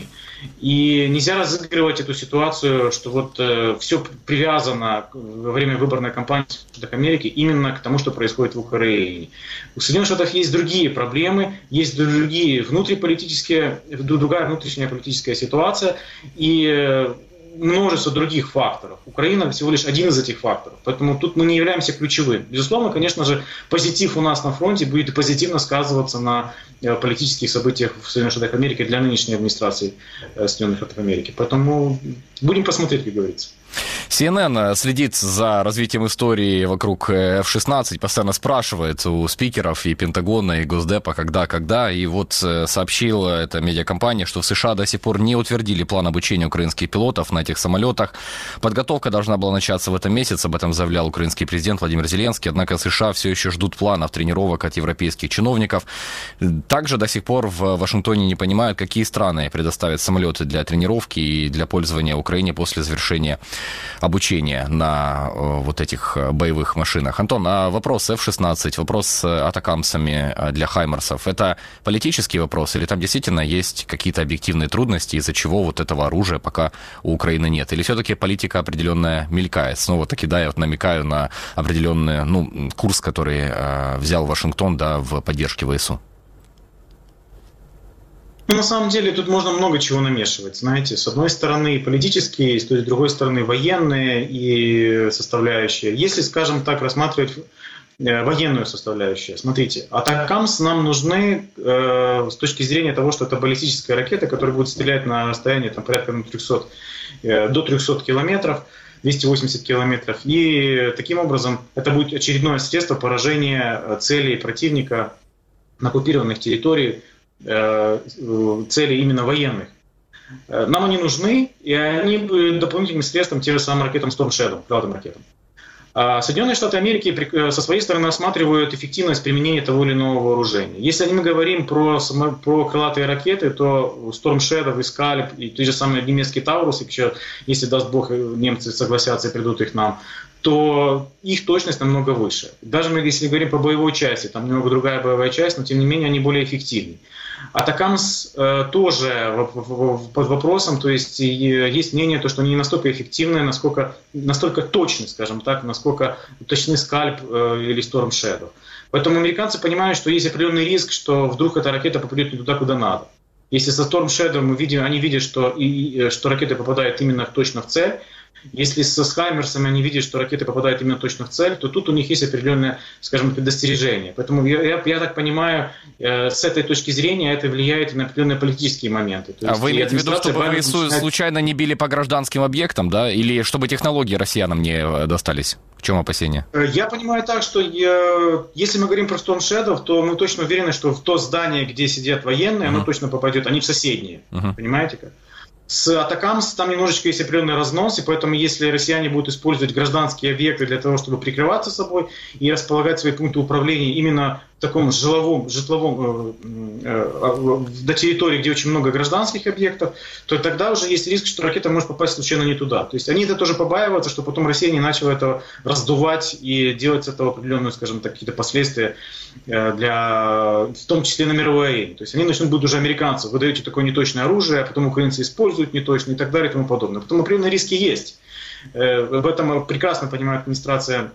И нельзя разыгрывать эту ситуацию, что вот э, все привязано во время выборной кампании в Штатах Америки именно к тому, что происходит в Украине. У Соединенных Штатов есть другие проблемы, есть другие внутриполитические, другая внутренняя политическая ситуация, и э, множество других факторов. Украина всего лишь один из этих факторов. Поэтому тут мы не являемся ключевым. Безусловно, конечно же, позитив у нас на фронте будет позитивно сказываться на политических событиях в Соединенных Штатах Америки для нынешней администрации Соединенных Штатов Америки. Поэтому будем посмотреть, как говорится. си эн эн следит за развитием истории вокруг эф шестнадцать, постоянно спрашивает у спикеров и Пентагона, и Госдепа, когда, когда. И вот сообщила эта медиакомпания, что в США до сих пор не утвердили план обучения украинских пилотов на этих самолетах. Подготовка должна была начаться в этом месяце, об этом заявлял украинский президент Владимир Зеленский. Однако США все еще ждут планов тренировок от европейских чиновников. Также до сих пор в Вашингтоне не понимают, какие страны предоставят самолеты для тренировки и для пользования Украине после завершения обучения на вот этих боевых машинах. Антон, а вопрос эф шестнадцать, вопрос с атакамсами для хаймерсов, это политический вопрос или там действительно есть какие-то объективные трудности, из-за чего вот этого оружия пока у Украины нет? Или все-таки политика определенная мелькает? Снова-таки, да, я вот намекаю на определенный, ну, курс, который э, взял Вашингтон, да, в поддержке ВСУ. Ну, на самом деле, тут можно много чего намешивать, знаете. С одной стороны, политические, с другой стороны, военные и составляющие. Если, скажем так, рассматривать военную составляющую, смотрите, атакамс нам нужны э, с точки зрения того, что это баллистическая ракета, которая будет стрелять на расстоянии там, порядка трехсот, э, до трехсот километров, двести восемьдесят километров. И таким образом это будет очередное средство поражения целей противника на оккупированных территориях, целей именно военных. Нам они нужны, и они дополнительным средством тем же самым ракетам Storm Shadow, крылатым ракетам. А Соединенные Штаты Америки со своей стороны осматривают эффективность применения того или иного вооружения. Если мы говорим про, про крылатые ракеты, то Storm Shadow и Scalp, и те же самые немецкие Таурус, если даст Бог немцы согласятся и придут их нам, то их точность намного выше. Даже мы, если говорим по боевой части, там немного другая боевая часть, но тем не менее они более эффективны. Атакамс э, тоже под вопросом, то есть есть мнение, то, что они не настолько эффективны, насколько, настолько точны, скажем так, насколько точны Скальп э, или Storm Shadow. Поэтому американцы понимают, что есть определенный риск, что вдруг эта ракета попадет не туда, куда надо. Если со Storm Shadow мы видим, они видят, что, и, что ракеты попадают именно точно в цель. Если со Хаймерсами они видят, что ракеты попадают именно точно в цель, то тут у них есть определенное, скажем, предостережение. Поэтому я, я, я так понимаю, э, с этой точки зрения это влияет на определенные политические моменты. То а есть, вы имеете в виду, чтобы ВСУ начинает... случайно не били по гражданским объектам, да? Или чтобы технологии россиянам не достались? В чем опасения? Я понимаю так, что я, если мы говорим про Storm Shadow, то мы точно уверены, что в то здание, где сидят военные, uh-huh. оно точно попадет, они в соседние. Uh-huh. Понимаете как? С Атакамс там немножечко есть определенный разнос, и поэтому если россияне будут использовать гражданские объекты для того, чтобы прикрываться собой и располагать свои пункты управления именно в таком жиловом, житловом, э, э, до территории, где очень много гражданских объектов, то тогда уже есть риск, что ракета может попасть случайно не туда. То есть они это тоже побаиваются, что потом Россия не начала это раздувать и делать с этого определенные, скажем так, какие-то последствия для, в том числе на мировой арене. То есть они начнут будут уже американцев, вы даете такое неточное оружие, а потом украинцы используют неточно и так далее и тому подобное. Поэтому определенные риски есть. В этом прекрасно понимает администрация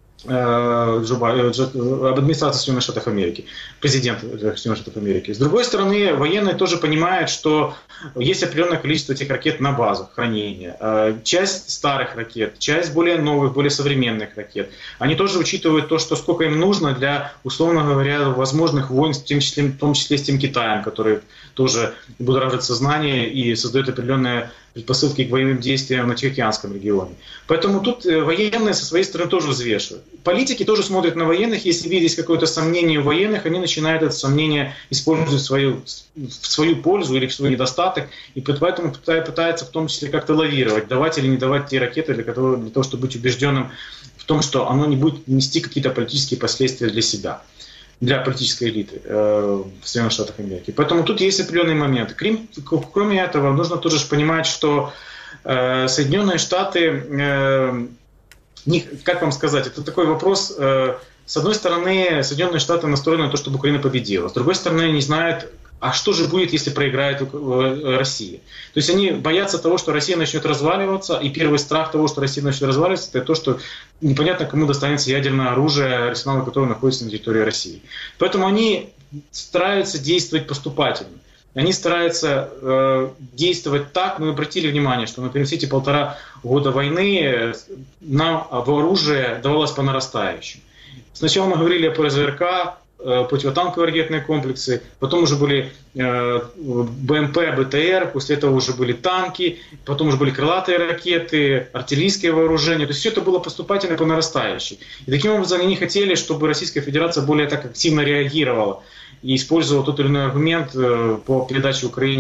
администрации Соединенных Штатов Америки, президент Соединенных Штатов Америки. С другой стороны, военные тоже понимают, что есть определенное количество этих ракет на базах хранения. Часть старых ракет, часть более новых, более современных ракет. Они тоже учитывают то, что сколько им нужно для, условно говоря, возможных войн, в том числе, в том числе с тем Китаем, который тоже будоражит сознание и создает определенные предпосылки к боевым действиям на Тихоокеанском регионе. Поэтому тут военные со своей стороны тоже взвешивают. Политики тоже смотрят на военных, если видят какое-то сомнение у военных, они начинают это сомнение использовать в свою, в свою пользу или в свой недостаток, и поэтому пытаются в том числе как-то лавировать, давать или не давать те ракеты, для, которого, для того, чтобы быть убежденным в том, что оно не будет нести какие-то политические последствия для себя, для политической элиты э, в Соединенных Штатах Америки. Поэтому тут есть определенные моменты. Крим, кроме этого, нужно тоже понимать, что э, Соединенные Штаты, э, не, как вам сказать, это такой вопрос, э, с одной стороны, Соединенные Штаты настроены на то, чтобы Украина победила, с другой стороны, они не знают, а что же будет, если проиграет Россия. То есть они боятся того, что Россия начнет разваливаться, и первый страх того, что Россия начнет разваливаться, это то, что непонятно, кому достанется ядерное оружие, арсенал которого находится на территории России. Поэтому они стараются действовать поступательно. Они стараются э, действовать так, мы обратили внимание, что, например, все эти полтора года войны нам оружие давалось по нарастающей. Сначала мы говорили о ПРЗРК, противотанковые ракетные комплексы, потом уже были э, БМП, БТР, после этого уже были танки, потом уже были крылатые ракеты, артиллерийское вооружение. То есть все это было поступательно по нарастающей. И таким образом они не хотели, чтобы Российская Федерация более так активно реагировала и использовала тот или иной аргумент э, по передаче Украине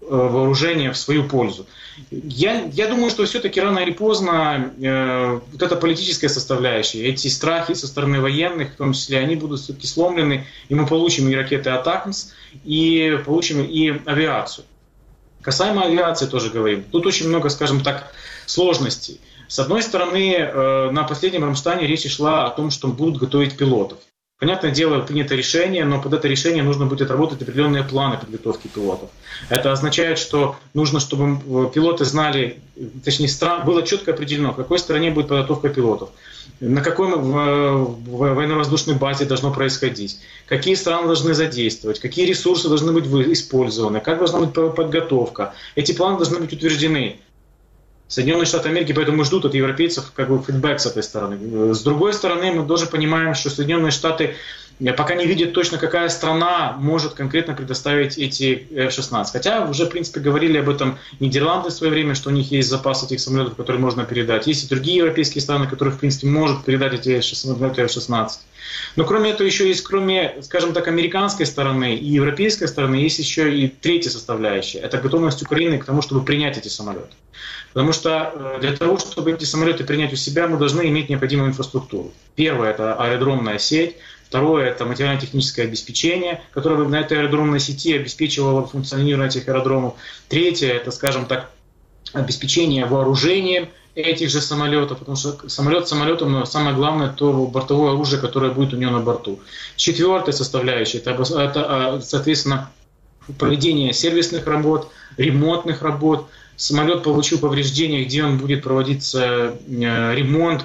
вооружение в свою пользу. Я, я думаю, что все-таки рано или поздно э, вот эта политическая составляющая, эти страхи со стороны военных, в том числе, они будут все-таки сломлены, и мы получим и ракеты «Атакмс», и получим и авиацию. Касаемо авиации тоже говорим. Тут очень много, скажем так, сложностей. С одной стороны, э, на последнем Рамштайне речь шла о том, что будут готовить пилотов. Понятное дело, принято решение, но под это решение нужно будет отработать определенные планы подготовки пилотов. Это означает, что нужно, чтобы пилоты знали, точнее, стран, было четко определено, в какой стране будет подготовка пилотов, на какой военно-воздушной базе должно происходить, какие страны должны задействовать, какие ресурсы должны быть использованы, как должна быть подготовка. Эти планы должны быть утверждены. Соединенные Штаты Америки поэтому ждут от европейцев как бы фидбэк с этой стороны. С другой стороны, мы тоже понимаем, что Соединенные Штаты пока не видят точно, какая страна может конкретно предоставить эти эф шестнадцать. Хотя уже, в принципе, говорили об этом Нидерланды в свое время, что у них есть запас этих самолетов, которые можно передать. Есть и другие европейские страны, которые, в принципе, могут передать эти эф шестнадцать. Но кроме этого, еще есть, кроме, скажем так, американской стороны и европейской стороны, есть еще и третья составляющая. Это готовность Украины к тому, чтобы принять эти самолеты. Потому что для того, чтобы эти самолеты принять у себя, мы должны иметь необходимую инфраструктуру. Первое – это аэродромная сеть. Второе – это материально-техническое обеспечение, которое бы на этой аэродромной сети обеспечивало функционирование этих аэродромов. Третье – это, скажем так, обеспечение вооружением этих же самолетов, потому что самолет самолетом, но самое главное – то бортовое оружие, которое будет у него на борту. Четвертая составляющая – это, это, соответственно, проведение сервисных работ, ремонтных работ. Самолет получил повреждения, где он будет проводиться ремонт,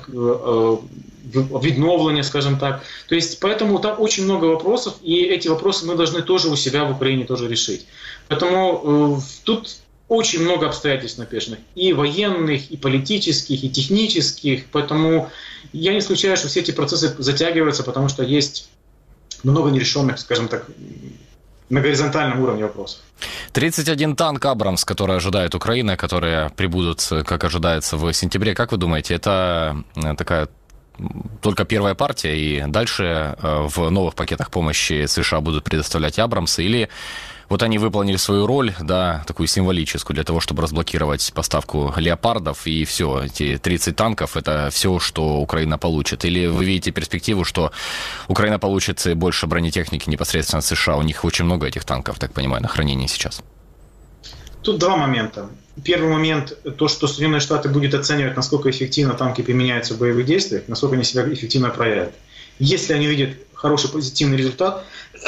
відновлення, скажем так. То есть, поэтому там очень много вопросов, и эти вопросы мы должны тоже у себя в Украине тоже решить. Поэтому э, тут очень много обстоятельств написанных, и военных, и политических, и технических. Поэтому я не исключаю, что все эти процессы затягиваются, потому что есть много нерешенных, скажем так, на горизонтальном уровне вопросов. тридцать один танк «Абрамс», который ожидает Украина, которые прибудут, как ожидается, в сентябре. Как вы думаете, это такая только первая партия, и дальше в новых пакетах помощи США будут предоставлять «Абрамсы», или вот они выполнили свою роль, да, такую символическую, для того, чтобы разблокировать поставку «Леопардов», и все, эти тридцать танков – это все, что Украина получит? Или вы видите перспективу, что Украина получит больше бронетехники непосредственно от США? У них очень много этих танков, так понимаю, на хранении сейчас. Тут два момента. Первый момент – то, что Соединенные Штаты будут оценивать, насколько эффективно танки применяются в боевых действиях, насколько они себя эффективно проявят. Если они видят хороший позитивный результат,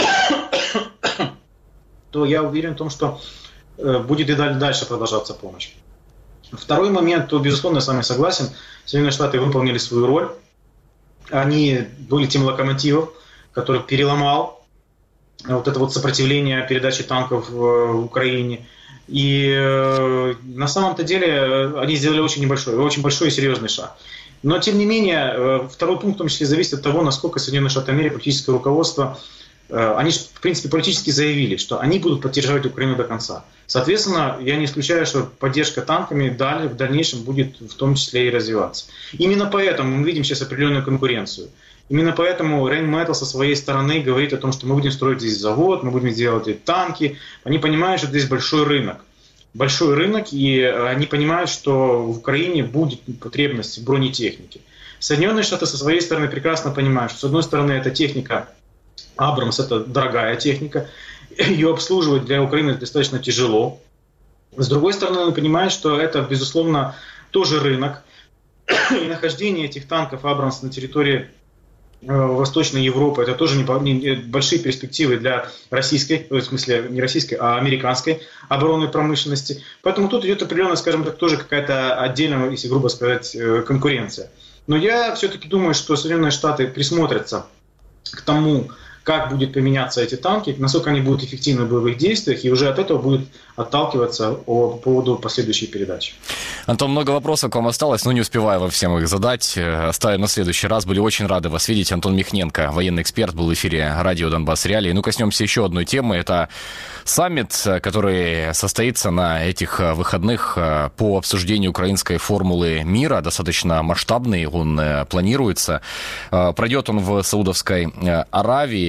то я уверен в том, что будет и дальше продолжаться помощь. Второй момент, то, безусловно, я с вами согласен, Соединенные Штаты выполнили свою роль. Они были тем локомотивом, который переломал вот это вот сопротивление передачи танков в Украине. И э, на самом-то деле они сделали очень небольшой, очень большой и серьезный шаг. Но, тем не менее, э, второй пункт в том числе зависит от того, насколько Соединенные Штаты Америки, политическое руководство, э, они, в принципе, политически заявили, что они будут поддерживать Украину до конца. Соответственно, я не исключаю, что поддержка танками далее, в дальнейшем будет в том числе и развиваться. Именно поэтому мы видим сейчас определенную конкуренцию. Именно поэтому Rheinmetall со своей стороны говорит о том, что мы будем строить здесь завод, мы будем делать танки. Они понимают, что здесь большой рынок. Большой рынок, и они понимают, что в Украине будет потребность в бронетехнике. Соединенные Штаты со своей стороны прекрасно понимают, что с одной стороны эта техника Абрамс, это дорогая техника, ее обслуживать для Украины достаточно тяжело. С другой стороны, они понимают, что это, безусловно, тоже рынок. И нахождение этих танков Абрамс на территории Восточной Европы, это тоже не, не, большие перспективы для российской, в смысле не российской, а американской оборонной промышленности. Поэтому тут идет определенная, скажем так, тоже какая-то отдельная, если грубо сказать, конкуренция. Но я все-таки думаю, что Соединенные Штаты присмотрятся к тому, как будут применяться эти танки, насколько они будут эффективны в боевых действиях, и уже от этого будут отталкиваться по поводу последующей передачи. Антон, много вопросов к вам осталось, но не успеваю вам всем их задать. Оставим на следующий раз. Были очень рады вас видеть. Антон Михненко, военный эксперт, был в эфире радио «Донбасс Реалии». Ну, коснемся еще одной темы. Это саммит, который состоится на этих выходных по обсуждению украинской формулы мира. Достаточно масштабный, он планируется. Пройдет он в Саудовской Аравии.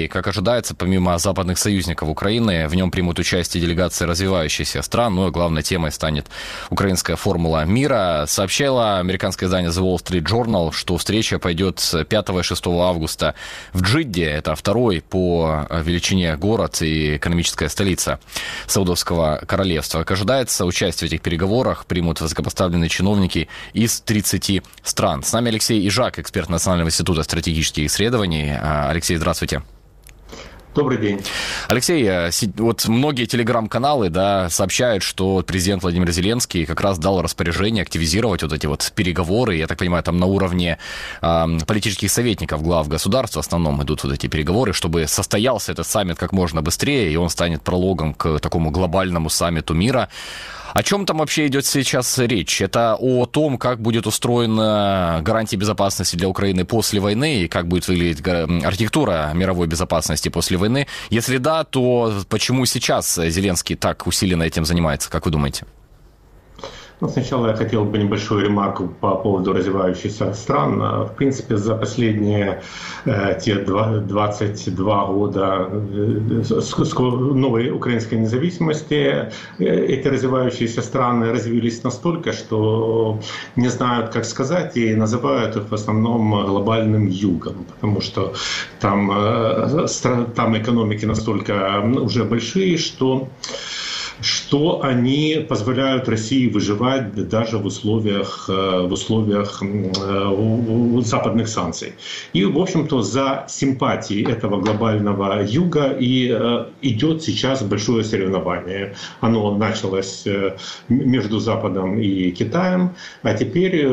Алексей, как ожидается, помимо западных союзников Украины, в нем примут участие делегации развивающихся стран, ну и главной темой станет украинская формула мира. Сообщало американское издание The Wall Street Journal, что встреча пойдет с пятого и шестого августа в Джидде, это второй по величине город и экономическая столица Саудовского королевства. Как ожидается, участие в этих переговорах примут высокопоставленные чиновники из тридцати стран. С нами Алексей Ижак, эксперт Национального института стратегических исследований. Алексей, здравствуйте. Добрый день. Алексей, вот многие телеграм-каналы, да, сообщают, что президент Владимир Зеленский как раз дал распоряжение активизировать вот эти вот переговоры. Я так понимаю, там на уровне э, политических советников глав государств в основном идут вот эти переговоры, чтобы состоялся этот саммит как можно быстрее, и он станет прологом к такому глобальному саммиту мира. О чем там вообще идет сейчас речь? Это о том, как будет устроена гарантия безопасности для Украины после войны и как будет выглядеть архитектура мировой безопасности после войны? Если да, то почему сейчас Зеленский так усиленно этим занимается, как вы думаете? Ну, сначала я хотел бы небольшую ремарку по поводу развивающихся стран. В принципе, за последние э, те двадцать два года э, новой украинской независимости э, эти развивающиеся страны развились настолько, что не знают, как сказать, и называют их в основном глобальным югом, потому что там, э, там экономики настолько уже большие, что что они позволяют России выживать даже в условиях, в условиях западных санкций. И, в общем-то, за симпатии этого глобального юга и идет сейчас большое соревнование. Оно началось между Западом и Китаем, а теперь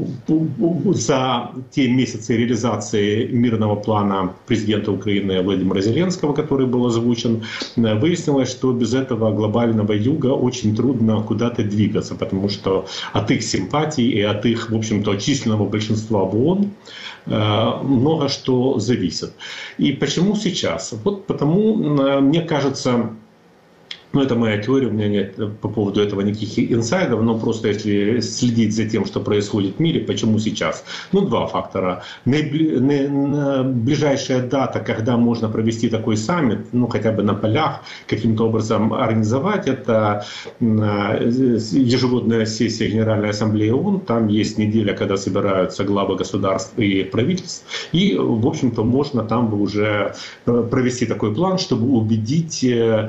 за те месяцы реализации мирного плана президента Украины Владимира Зеленского, который был озвучен, выяснилось, что без этого глобального юга очень трудно куда-то двигаться, потому что от их симпатий и от их, в общем-то, численного большинства в ООН э, много что зависит. И почему сейчас? Вот потому, мне кажется, ну, это моя теория, у меня нет по поводу этого никаких инсайдов, но просто если следить за тем, что происходит в мире, почему сейчас? Ну, два фактора. Ближайшая дата, когда можно провести такой саммит, ну, хотя бы на полях, каким-то образом организовать, это ежегодная сессия Генеральной Ассамблеи ООН, там есть неделя, когда собираются главы государств и правительств, и, в общем-то, можно там бы уже провести такой план, чтобы убедить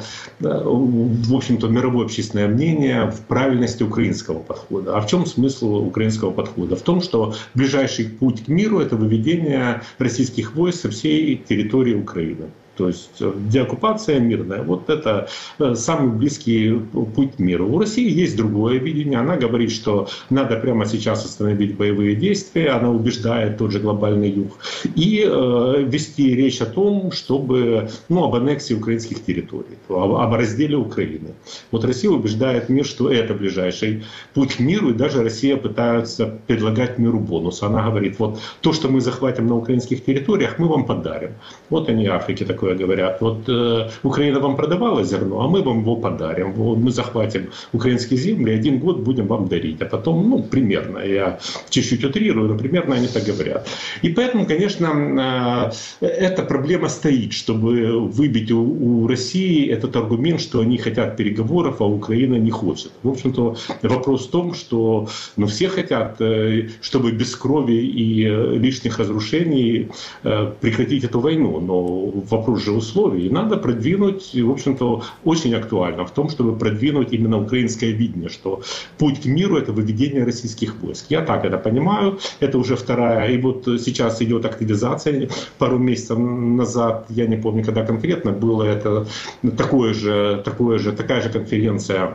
в общем-то, мировое общественное мнение в правильности украинского подхода. А в чем смысл украинского подхода? В том, что ближайший путь к миру – это выведение российских войск со всей территории Украины. То есть деоккупация мирная, вот это самый близкий путь к миру. У России есть другое видение. Она говорит, что надо прямо сейчас остановить боевые действия. Она убеждает тот же глобальный юг. И э, вести речь о том, чтобы, ну, об аннексии украинских территорий, об, об разделе Украины. Вот Россия убеждает мир, что это ближайший путь к миру. И даже Россия пытается предлагать миру бонус. Она говорит, вот то, что мы захватим на украинских территориях, мы вам подарим. Вот они, Африке, такое говорят. Вот э, Украина вам продавала зерно, а мы вам его подарим. Вот, мы захватим украинские земли, один год будем вам дарить. А потом, ну, примерно, я чуть-чуть утрирую, но примерно они так говорят. И поэтому, конечно, э, эта проблема стоит, чтобы выбить у, у России этот аргумент, что они хотят переговоров, а Украина не хочет. В общем-то, вопрос в том, что, ну, все хотят, э, чтобы без крови и э, лишних разрушений э, прекратить эту войну. Но вопрос же условий. И надо продвинуть, в общем-то, очень актуально в том, чтобы продвинуть именно украинское видение, что путь к миру – это выведение российских войск. Я так это понимаю. Это уже вторая. И вот сейчас идет активизация. Пару месяцев назад, я не помню, когда конкретно, было это такое же, такое же, такая же конференция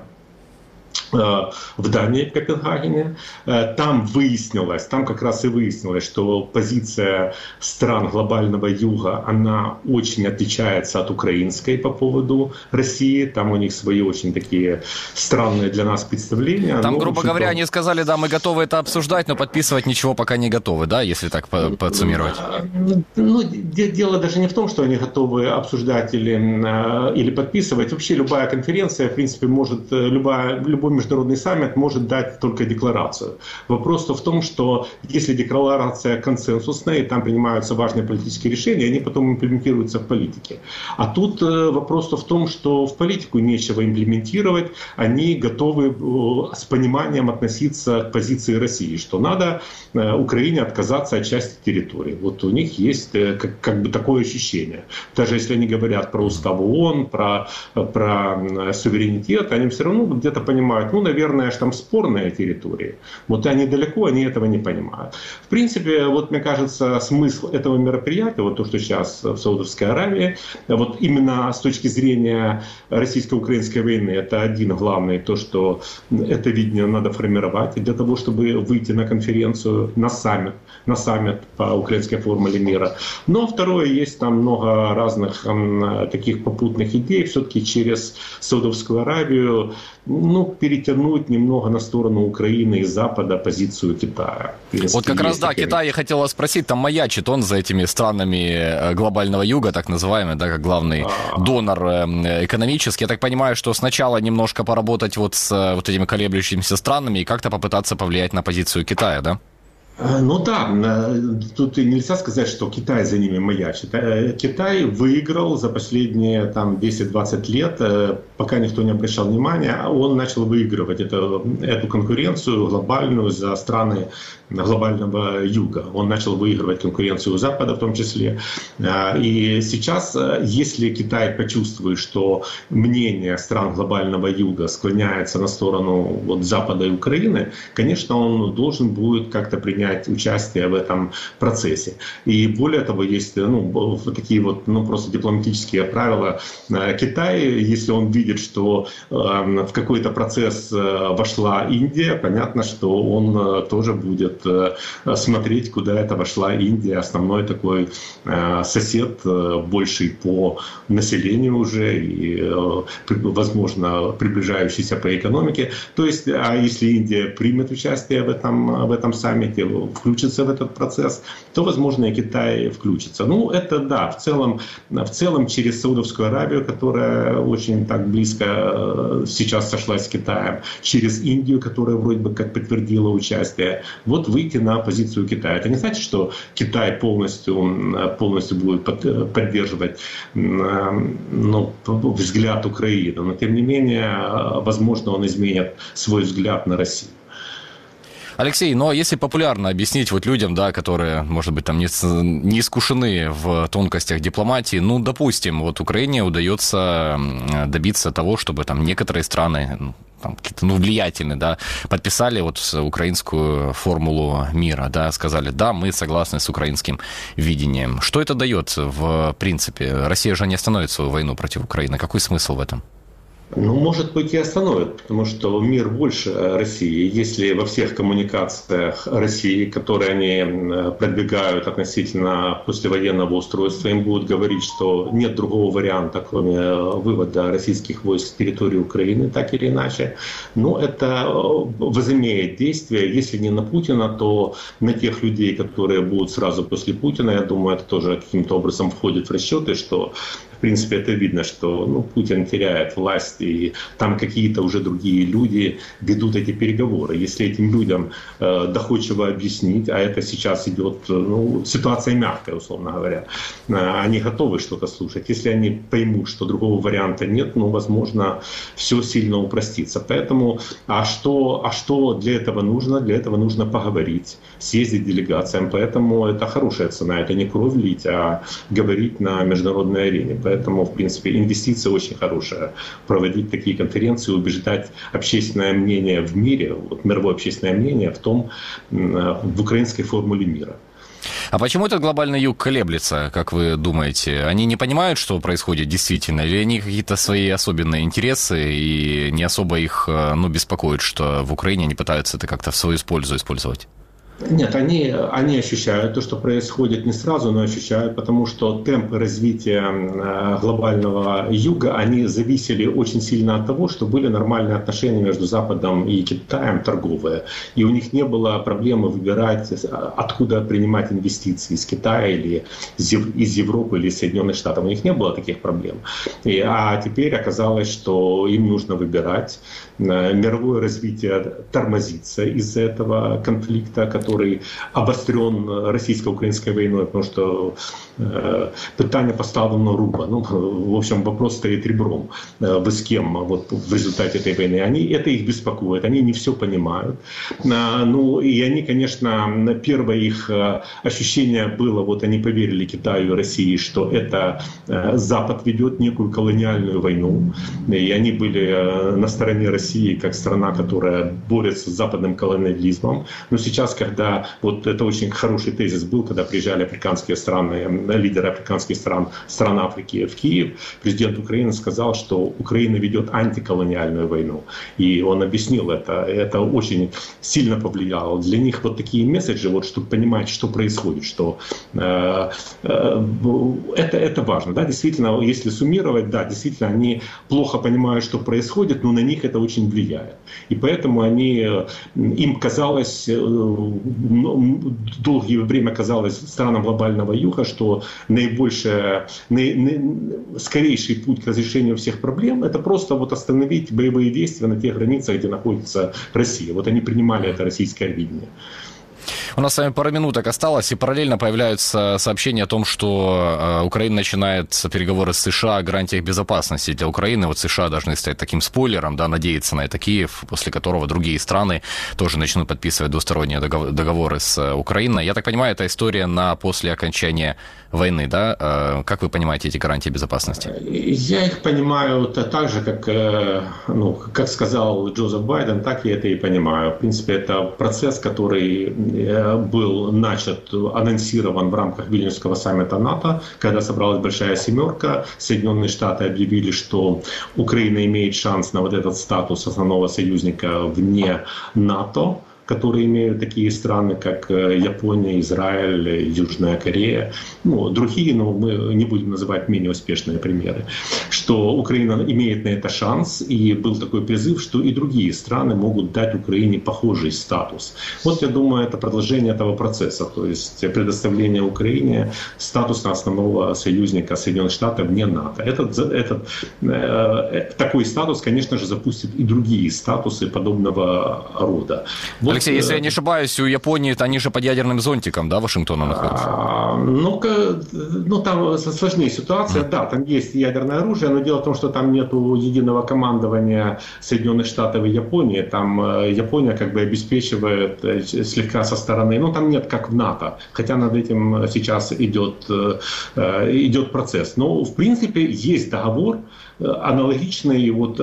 в Дании, в Копенгагене. Там выяснилось, там как раз и выяснилось, что позиция стран глобального юга, она очень отличается от украинской по поводу России. Там у них свои очень такие странные для нас представления. Там, но, грубо говоря, они сказали, да, мы готовы это обсуждать, но подписывать ничего пока не готовы, да, если так подсуммировать? Ну, дело даже не в том, что они готовы обсуждать или, или подписывать. Вообще любая конференция, в принципе, может, любая, любой международный саммит может дать только декларацию. Вопрос в том, что если декларация консенсусная, и там принимаются важные политические решения, они потом имплементируются в политике. А тут вопрос в том, что в политику нечего имплементировать, они готовы с пониманием относиться к позиции России, что надо Украине отказаться от части территории. Вот у них есть как, как бы такое ощущение. Даже если они говорят про устав ООН, про, про суверенитет, они все равно где-то понимают, ну, наверное, там спорные территории. Вот они далеко, они этого не понимают. В принципе, вот мне кажется, смысл этого мероприятия, вот то, что сейчас в Саудовской Аравии, вот именно с точки зрения российско-украинской войны, это один главный, то, что это видение надо формировать для того, чтобы выйти на конференцию, на саммит, на саммит по украинской формуле мира. Но второе, есть там много разных м, таких попутных идей, все-таки через Саудовскую Аравию, ну, перетянуть немного на сторону Украины и Запада позицию Китая. Вот как раз, да, такие... Китай, я хотел вас спросить, там маячит он за этими странами глобального юга, так называемый, да, как главный а... донор экономический. Я так понимаю, что сначала немножко поработать вот с вот этими колеблющимися странами и как-то попытаться повлиять на позицию Китая, да? Ну да, тут нельзя сказать, что Китай за ними маячит. Китай выиграл за последние там, десять-двадцать лет, пока никто не обращал внимания, он начал выигрывать эту, эту конкуренцию глобальную за страны глобального юга. Он начал выигрывать конкуренцию у Запада в том числе. И сейчас, если Китай почувствует, что мнение стран глобального юга склоняется на сторону вот, Запада и Украины, конечно, он должен будет как-то принять участие в этом процессе. И более того, есть ну, такие вот ну, просто дипломатические правила. Китай, если он видит, что э, в какой-то процесс э, вошла Индия, понятно, что он э, тоже будет э, смотреть, куда это вошла Индия, основной такой э, сосед, э, больший по населению уже и, э, возможно, приближающийся по экономике. То есть, а если Индия примет участие в этом, в этом саммите, включится в этот процесс, то, возможно, и Китай включится. Ну, это да, в целом, в целом через Саудовскую Аравию, которая очень так близко сейчас сошлась с Китаем, через Индию, которая вроде бы как подтвердила участие, вот выйти на позицию Китая. Это не значит, что Китай полностью, полностью будет поддерживать ну, взгляд Украины, но тем не менее, возможно, он изменит свой взгляд на Россию. Алексей, ну а если популярно объяснить вот людям, да, которые, может быть, там не, не искушены в тонкостях дипломатии, ну, допустим, вот Украине удается добиться того, чтобы там некоторые страны, там, какие-то, ну, влиятельные, да, подписали вот украинскую формулу мира, да, сказали, да, мы согласны с украинским видением. Что это дает в принципе? Россия же не остановит свою войну против Украины. Какой смысл в этом? Ну, может быть, и остановит, потому что мир больше России. Если во всех коммуникациях России, которые они продвигают относительно послевоенного устройства, им будут говорить, что нет другого варианта, кроме вывода российских войск с территории Украины, так или иначе, ну, это возымеет действие, если не на Путина, то на тех людей, которые будут сразу после Путина. Я думаю, это тоже каким-то образом входит в расчеты, что в принципе, это видно, что ну, Путин теряет власть, и там какие-то уже другие люди ведут эти переговоры. Если этим людям э, доходчиво объяснить, а это сейчас идет, ну, ситуация мягкая, условно говоря, э, они готовы что-то слушать. Если они поймут, что другого варианта нет, ну, возможно, все сильно упростится. Поэтому, а что, а что для этого нужно? Для этого нужно поговорить, съездить делегациям. Поэтому это хорошая цена, это не кровь лить, а говорить на международной арене. Поэтому, в принципе, инвестиция очень хорошая. Проводить такие конференции, убеждать общественное мнение в мире, вот, мировое общественное мнение в том, в украинской формуле мира. А почему этот глобальный юг колеблется, как вы думаете? Они не понимают, что происходит действительно? Или они какие-то свои особенные интересы и не особо их, ну, беспокоит, что в Украине они пытаются это как-то в свою пользу использовать? Нет, они, они ощущают то, что происходит не сразу, но ощущают, потому что темпы развития глобального юга, они зависели очень сильно от того, что были нормальные отношения между Западом и Китаем, торговые. И у них не было проблемы выбирать, откуда принимать инвестиции, из Китая или из Европы или из Соединенных Штатов. У них не было таких проблем. И, а теперь оказалось, что им нужно выбирать. Мировое развитие тормозится из-за этого конфликта, который обострен российско-украинской войной, потому что э, питание поставлено руба. Ну, в общем, вопрос стоит ребром. Э, вы с кем вот, в результате этой войны? Они, это их беспокоит, они не все понимают. Э, ну, и они, конечно, первое их э, ощущение было, вот они поверили Китаю и России, что это э, Запад ведет некую колониальную войну. И они были э, на стороне России, как страна, которая борется с западным колониализмом. Но сейчас, когда вот это очень хороший тезис был, когда приезжали африканские страны, лидеры африканских стран, стран Африки в Киев, президент Украины сказал, что Украина ведет антиколониальную войну. И он объяснил это. Это очень сильно повлияло. Для них вот такие месседжи, вот, чтобы понимать, что происходит, что э, э, это, это важно. Да? Действительно, если суммировать, да, действительно, они плохо понимают, что происходит, но на них это очень влияет. И поэтому они, им казалось, долгое время казалось странам глобального юга, что наибольшее, наи, скорейший путь к разрешению всех проблем — это просто вот остановить боевые действия на тех границах, где находится Россия. Вот они принимали это российское видение. У нас с вами пара минуток осталось, и параллельно появляются сообщения о том, что Украина начинает переговоры с США о гарантиях безопасности для Украины. Вот США должны стать таким спойлером, да, надеяться на это Киев, после которого другие страны тоже начнут подписывать двусторонние договоры с Украиной. Я так понимаю, это история на после окончания войны, да? Как вы понимаете эти гарантии безопасности? Я их понимаю так же, как, ну, как сказал Джозеф Байден, так я это и понимаю. В принципе, это процесс, который был начат, анонсирован в рамках Вильнюсского саммита НАТО, когда собралась Большая Семерка. Соединенные Штаты объявили, что Украина имеет шанс на вот этот статус основного союзника вне НАТО, которые имеют такие страны, как Япония, Израиль, Южная Корея, ну, другие, но мы не будем называть менее успешные примеры, что Украина имеет на это шанс, и был такой призыв, что и другие страны могут дать Украине похожий статус. Вот, я думаю, это продолжение этого процесса, то есть предоставление Украине статуса основного союзника Соединенных Штатов вне НАТО. Этот, этот, э, такой статус, конечно же, запустит и другие статусы подобного рода. Вот, Алексей, если я не ошибаюсь, у Японии они же под ядерным зонтиком, да, Вашингтона находятся? А, ну, ну, там сложнее ситуация. Mm. Да, там есть ядерное оружие, но дело в том, что там нету единого командования Соединенных Штатов и Японии. Там Япония как бы обеспечивает слегка со стороны. Ну, там нет как в НАТО, хотя над этим сейчас идет, идет процесс. Но, в принципе, есть договор, аналогичный вот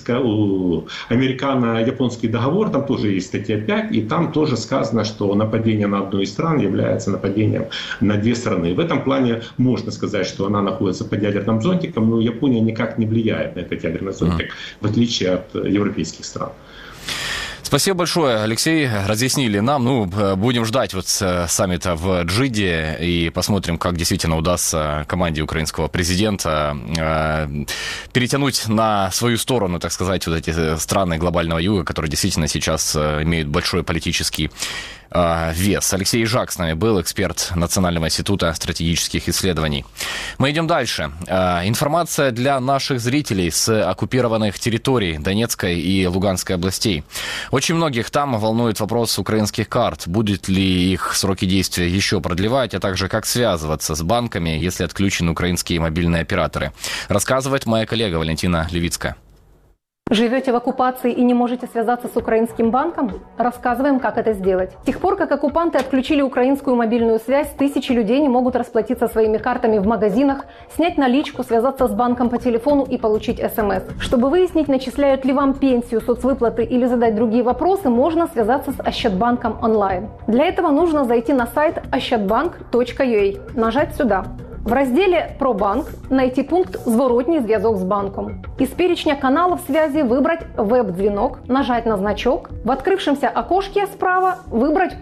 российско-американо-японский договор, там тоже есть статья пять, и там тоже сказано, что нападение на одну из стран является нападением на две страны. В этом плане можно сказать, что она находится под ядерным зонтиком, но Япония никак не влияет на этот ядерный зонтик, mm. в отличие от европейских стран. Спасибо большое, Алексей. Разъяснили нам. Ну, будем ждать вот саммита в Джиде и посмотрим, как действительно удастся команде украинского президента э, перетянуть на свою сторону, так сказать, вот эти страны глобального юга, которые действительно сейчас имеют большой политический вес. Алексей Жак с нами был, эксперт Национального института стратегических исследований. Мы идем дальше. Информация для наших зрителей с оккупированных территорий Донецкой и Луганской областей. Очень многих там волнует вопрос украинских карт. Будут ли их сроки действия еще продлевать, а также как связываться с банками, если отключены украинские мобильные операторы. Рассказывает моя коллега Валентина Левицкая. Живете в оккупации и не можете связаться с украинским банком? Рассказываем, как это сделать. С тех пор, как оккупанты отключили украинскую мобильную связь, тысячи людей не могут расплатиться своими картами в магазинах, снять наличку, связаться с банком по телефону и получить смс. Чтобы выяснить, начисляют ли вам пенсию, соцвыплаты или задать другие вопросы, можно связаться с Ощадбанком онлайн. Для этого нужно зайти на сайт ощадбанк точка ю а, нажать сюда. В разделе «Про банк» найти пункт «Зворотній зв'язок с банком». Из перечня каналов связи выбрать «Веб-звонок», нажать на значок. В открывшемся окошке справа выбрать пункт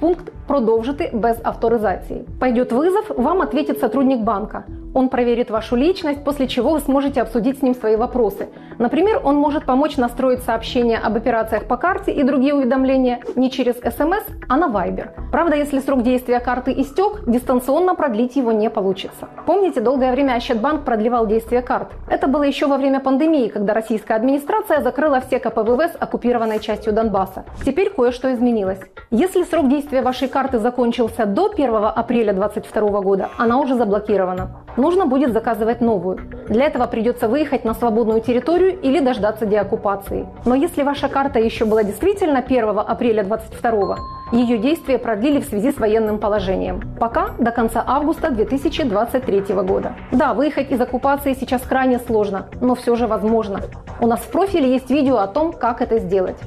продовжити без авторизации. Пойдет вызов, вам ответит сотрудник банка. Он проверит вашу личность, после чего вы сможете обсудить с ним свои вопросы. Например, он может помочь настроить сообщения об операциях по карте и другие уведомления не через эс эм эс, а на Viber. Правда, если срок действия карты истек, дистанционно продлить его не получится. Помните, долгое время Ощадбанк продлевал действие карт? Это было еще во время пандемии, когда российская администрация закрыла все ка пэ вэ вэ с оккупированной частью Донбасса. Теперь кое-что изменилось. Если срок действия вашей карты закончился до первого апреля две тысячи двадцать второго года, она уже заблокирована. Нужно будет заказывать новую. Для этого придется выехать на свободную территорию или дождаться деоккупации. Но если ваша карта еще была действительно первого апреля две тысячи двадцать второго, ее действие продлили в связи с военным положением. Пока до конца августа две тысячи двадцать третьего года. Да, выехать из оккупации сейчас крайне сложно, но все же возможно. У нас в профиле есть видео о том, как это сделать.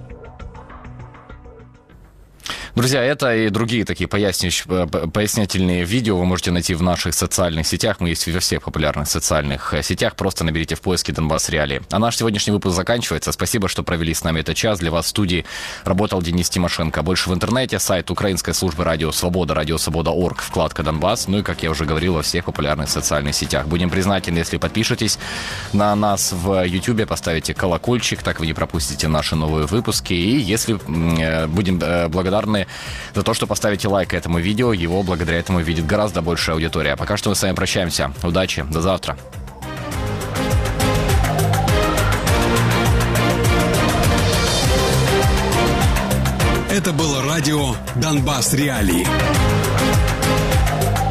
Друзья, это и другие такие пояснительные, пояснительные видео вы можете найти в наших социальных сетях. Мы есть во всех популярных социальных сетях. Просто наберите в поиске «Донбасс Реалии». А наш сегодняшний выпуск заканчивается. Спасибо, что провели с нами этот час. Для вас в студии работал Денис Тимошенко. Больше в интернете. Сайт украинской службы «Радио Свобода», радио свобода точка орг, вкладка «Донбасс». Ну и, как я уже говорил, во всех популярных социальных сетях. Будем признательны, если подпишетесь на нас в Ютубе, поставите колокольчик, так вы не пропустите наши новые выпуски. И если будем благодарны за то, что поставите лайк этому видео, его благодаря этому видит гораздо большая аудитория. Пока что мы с вами прощаемся. Удачи, до завтра. Это было радио «Донбасс Реалии».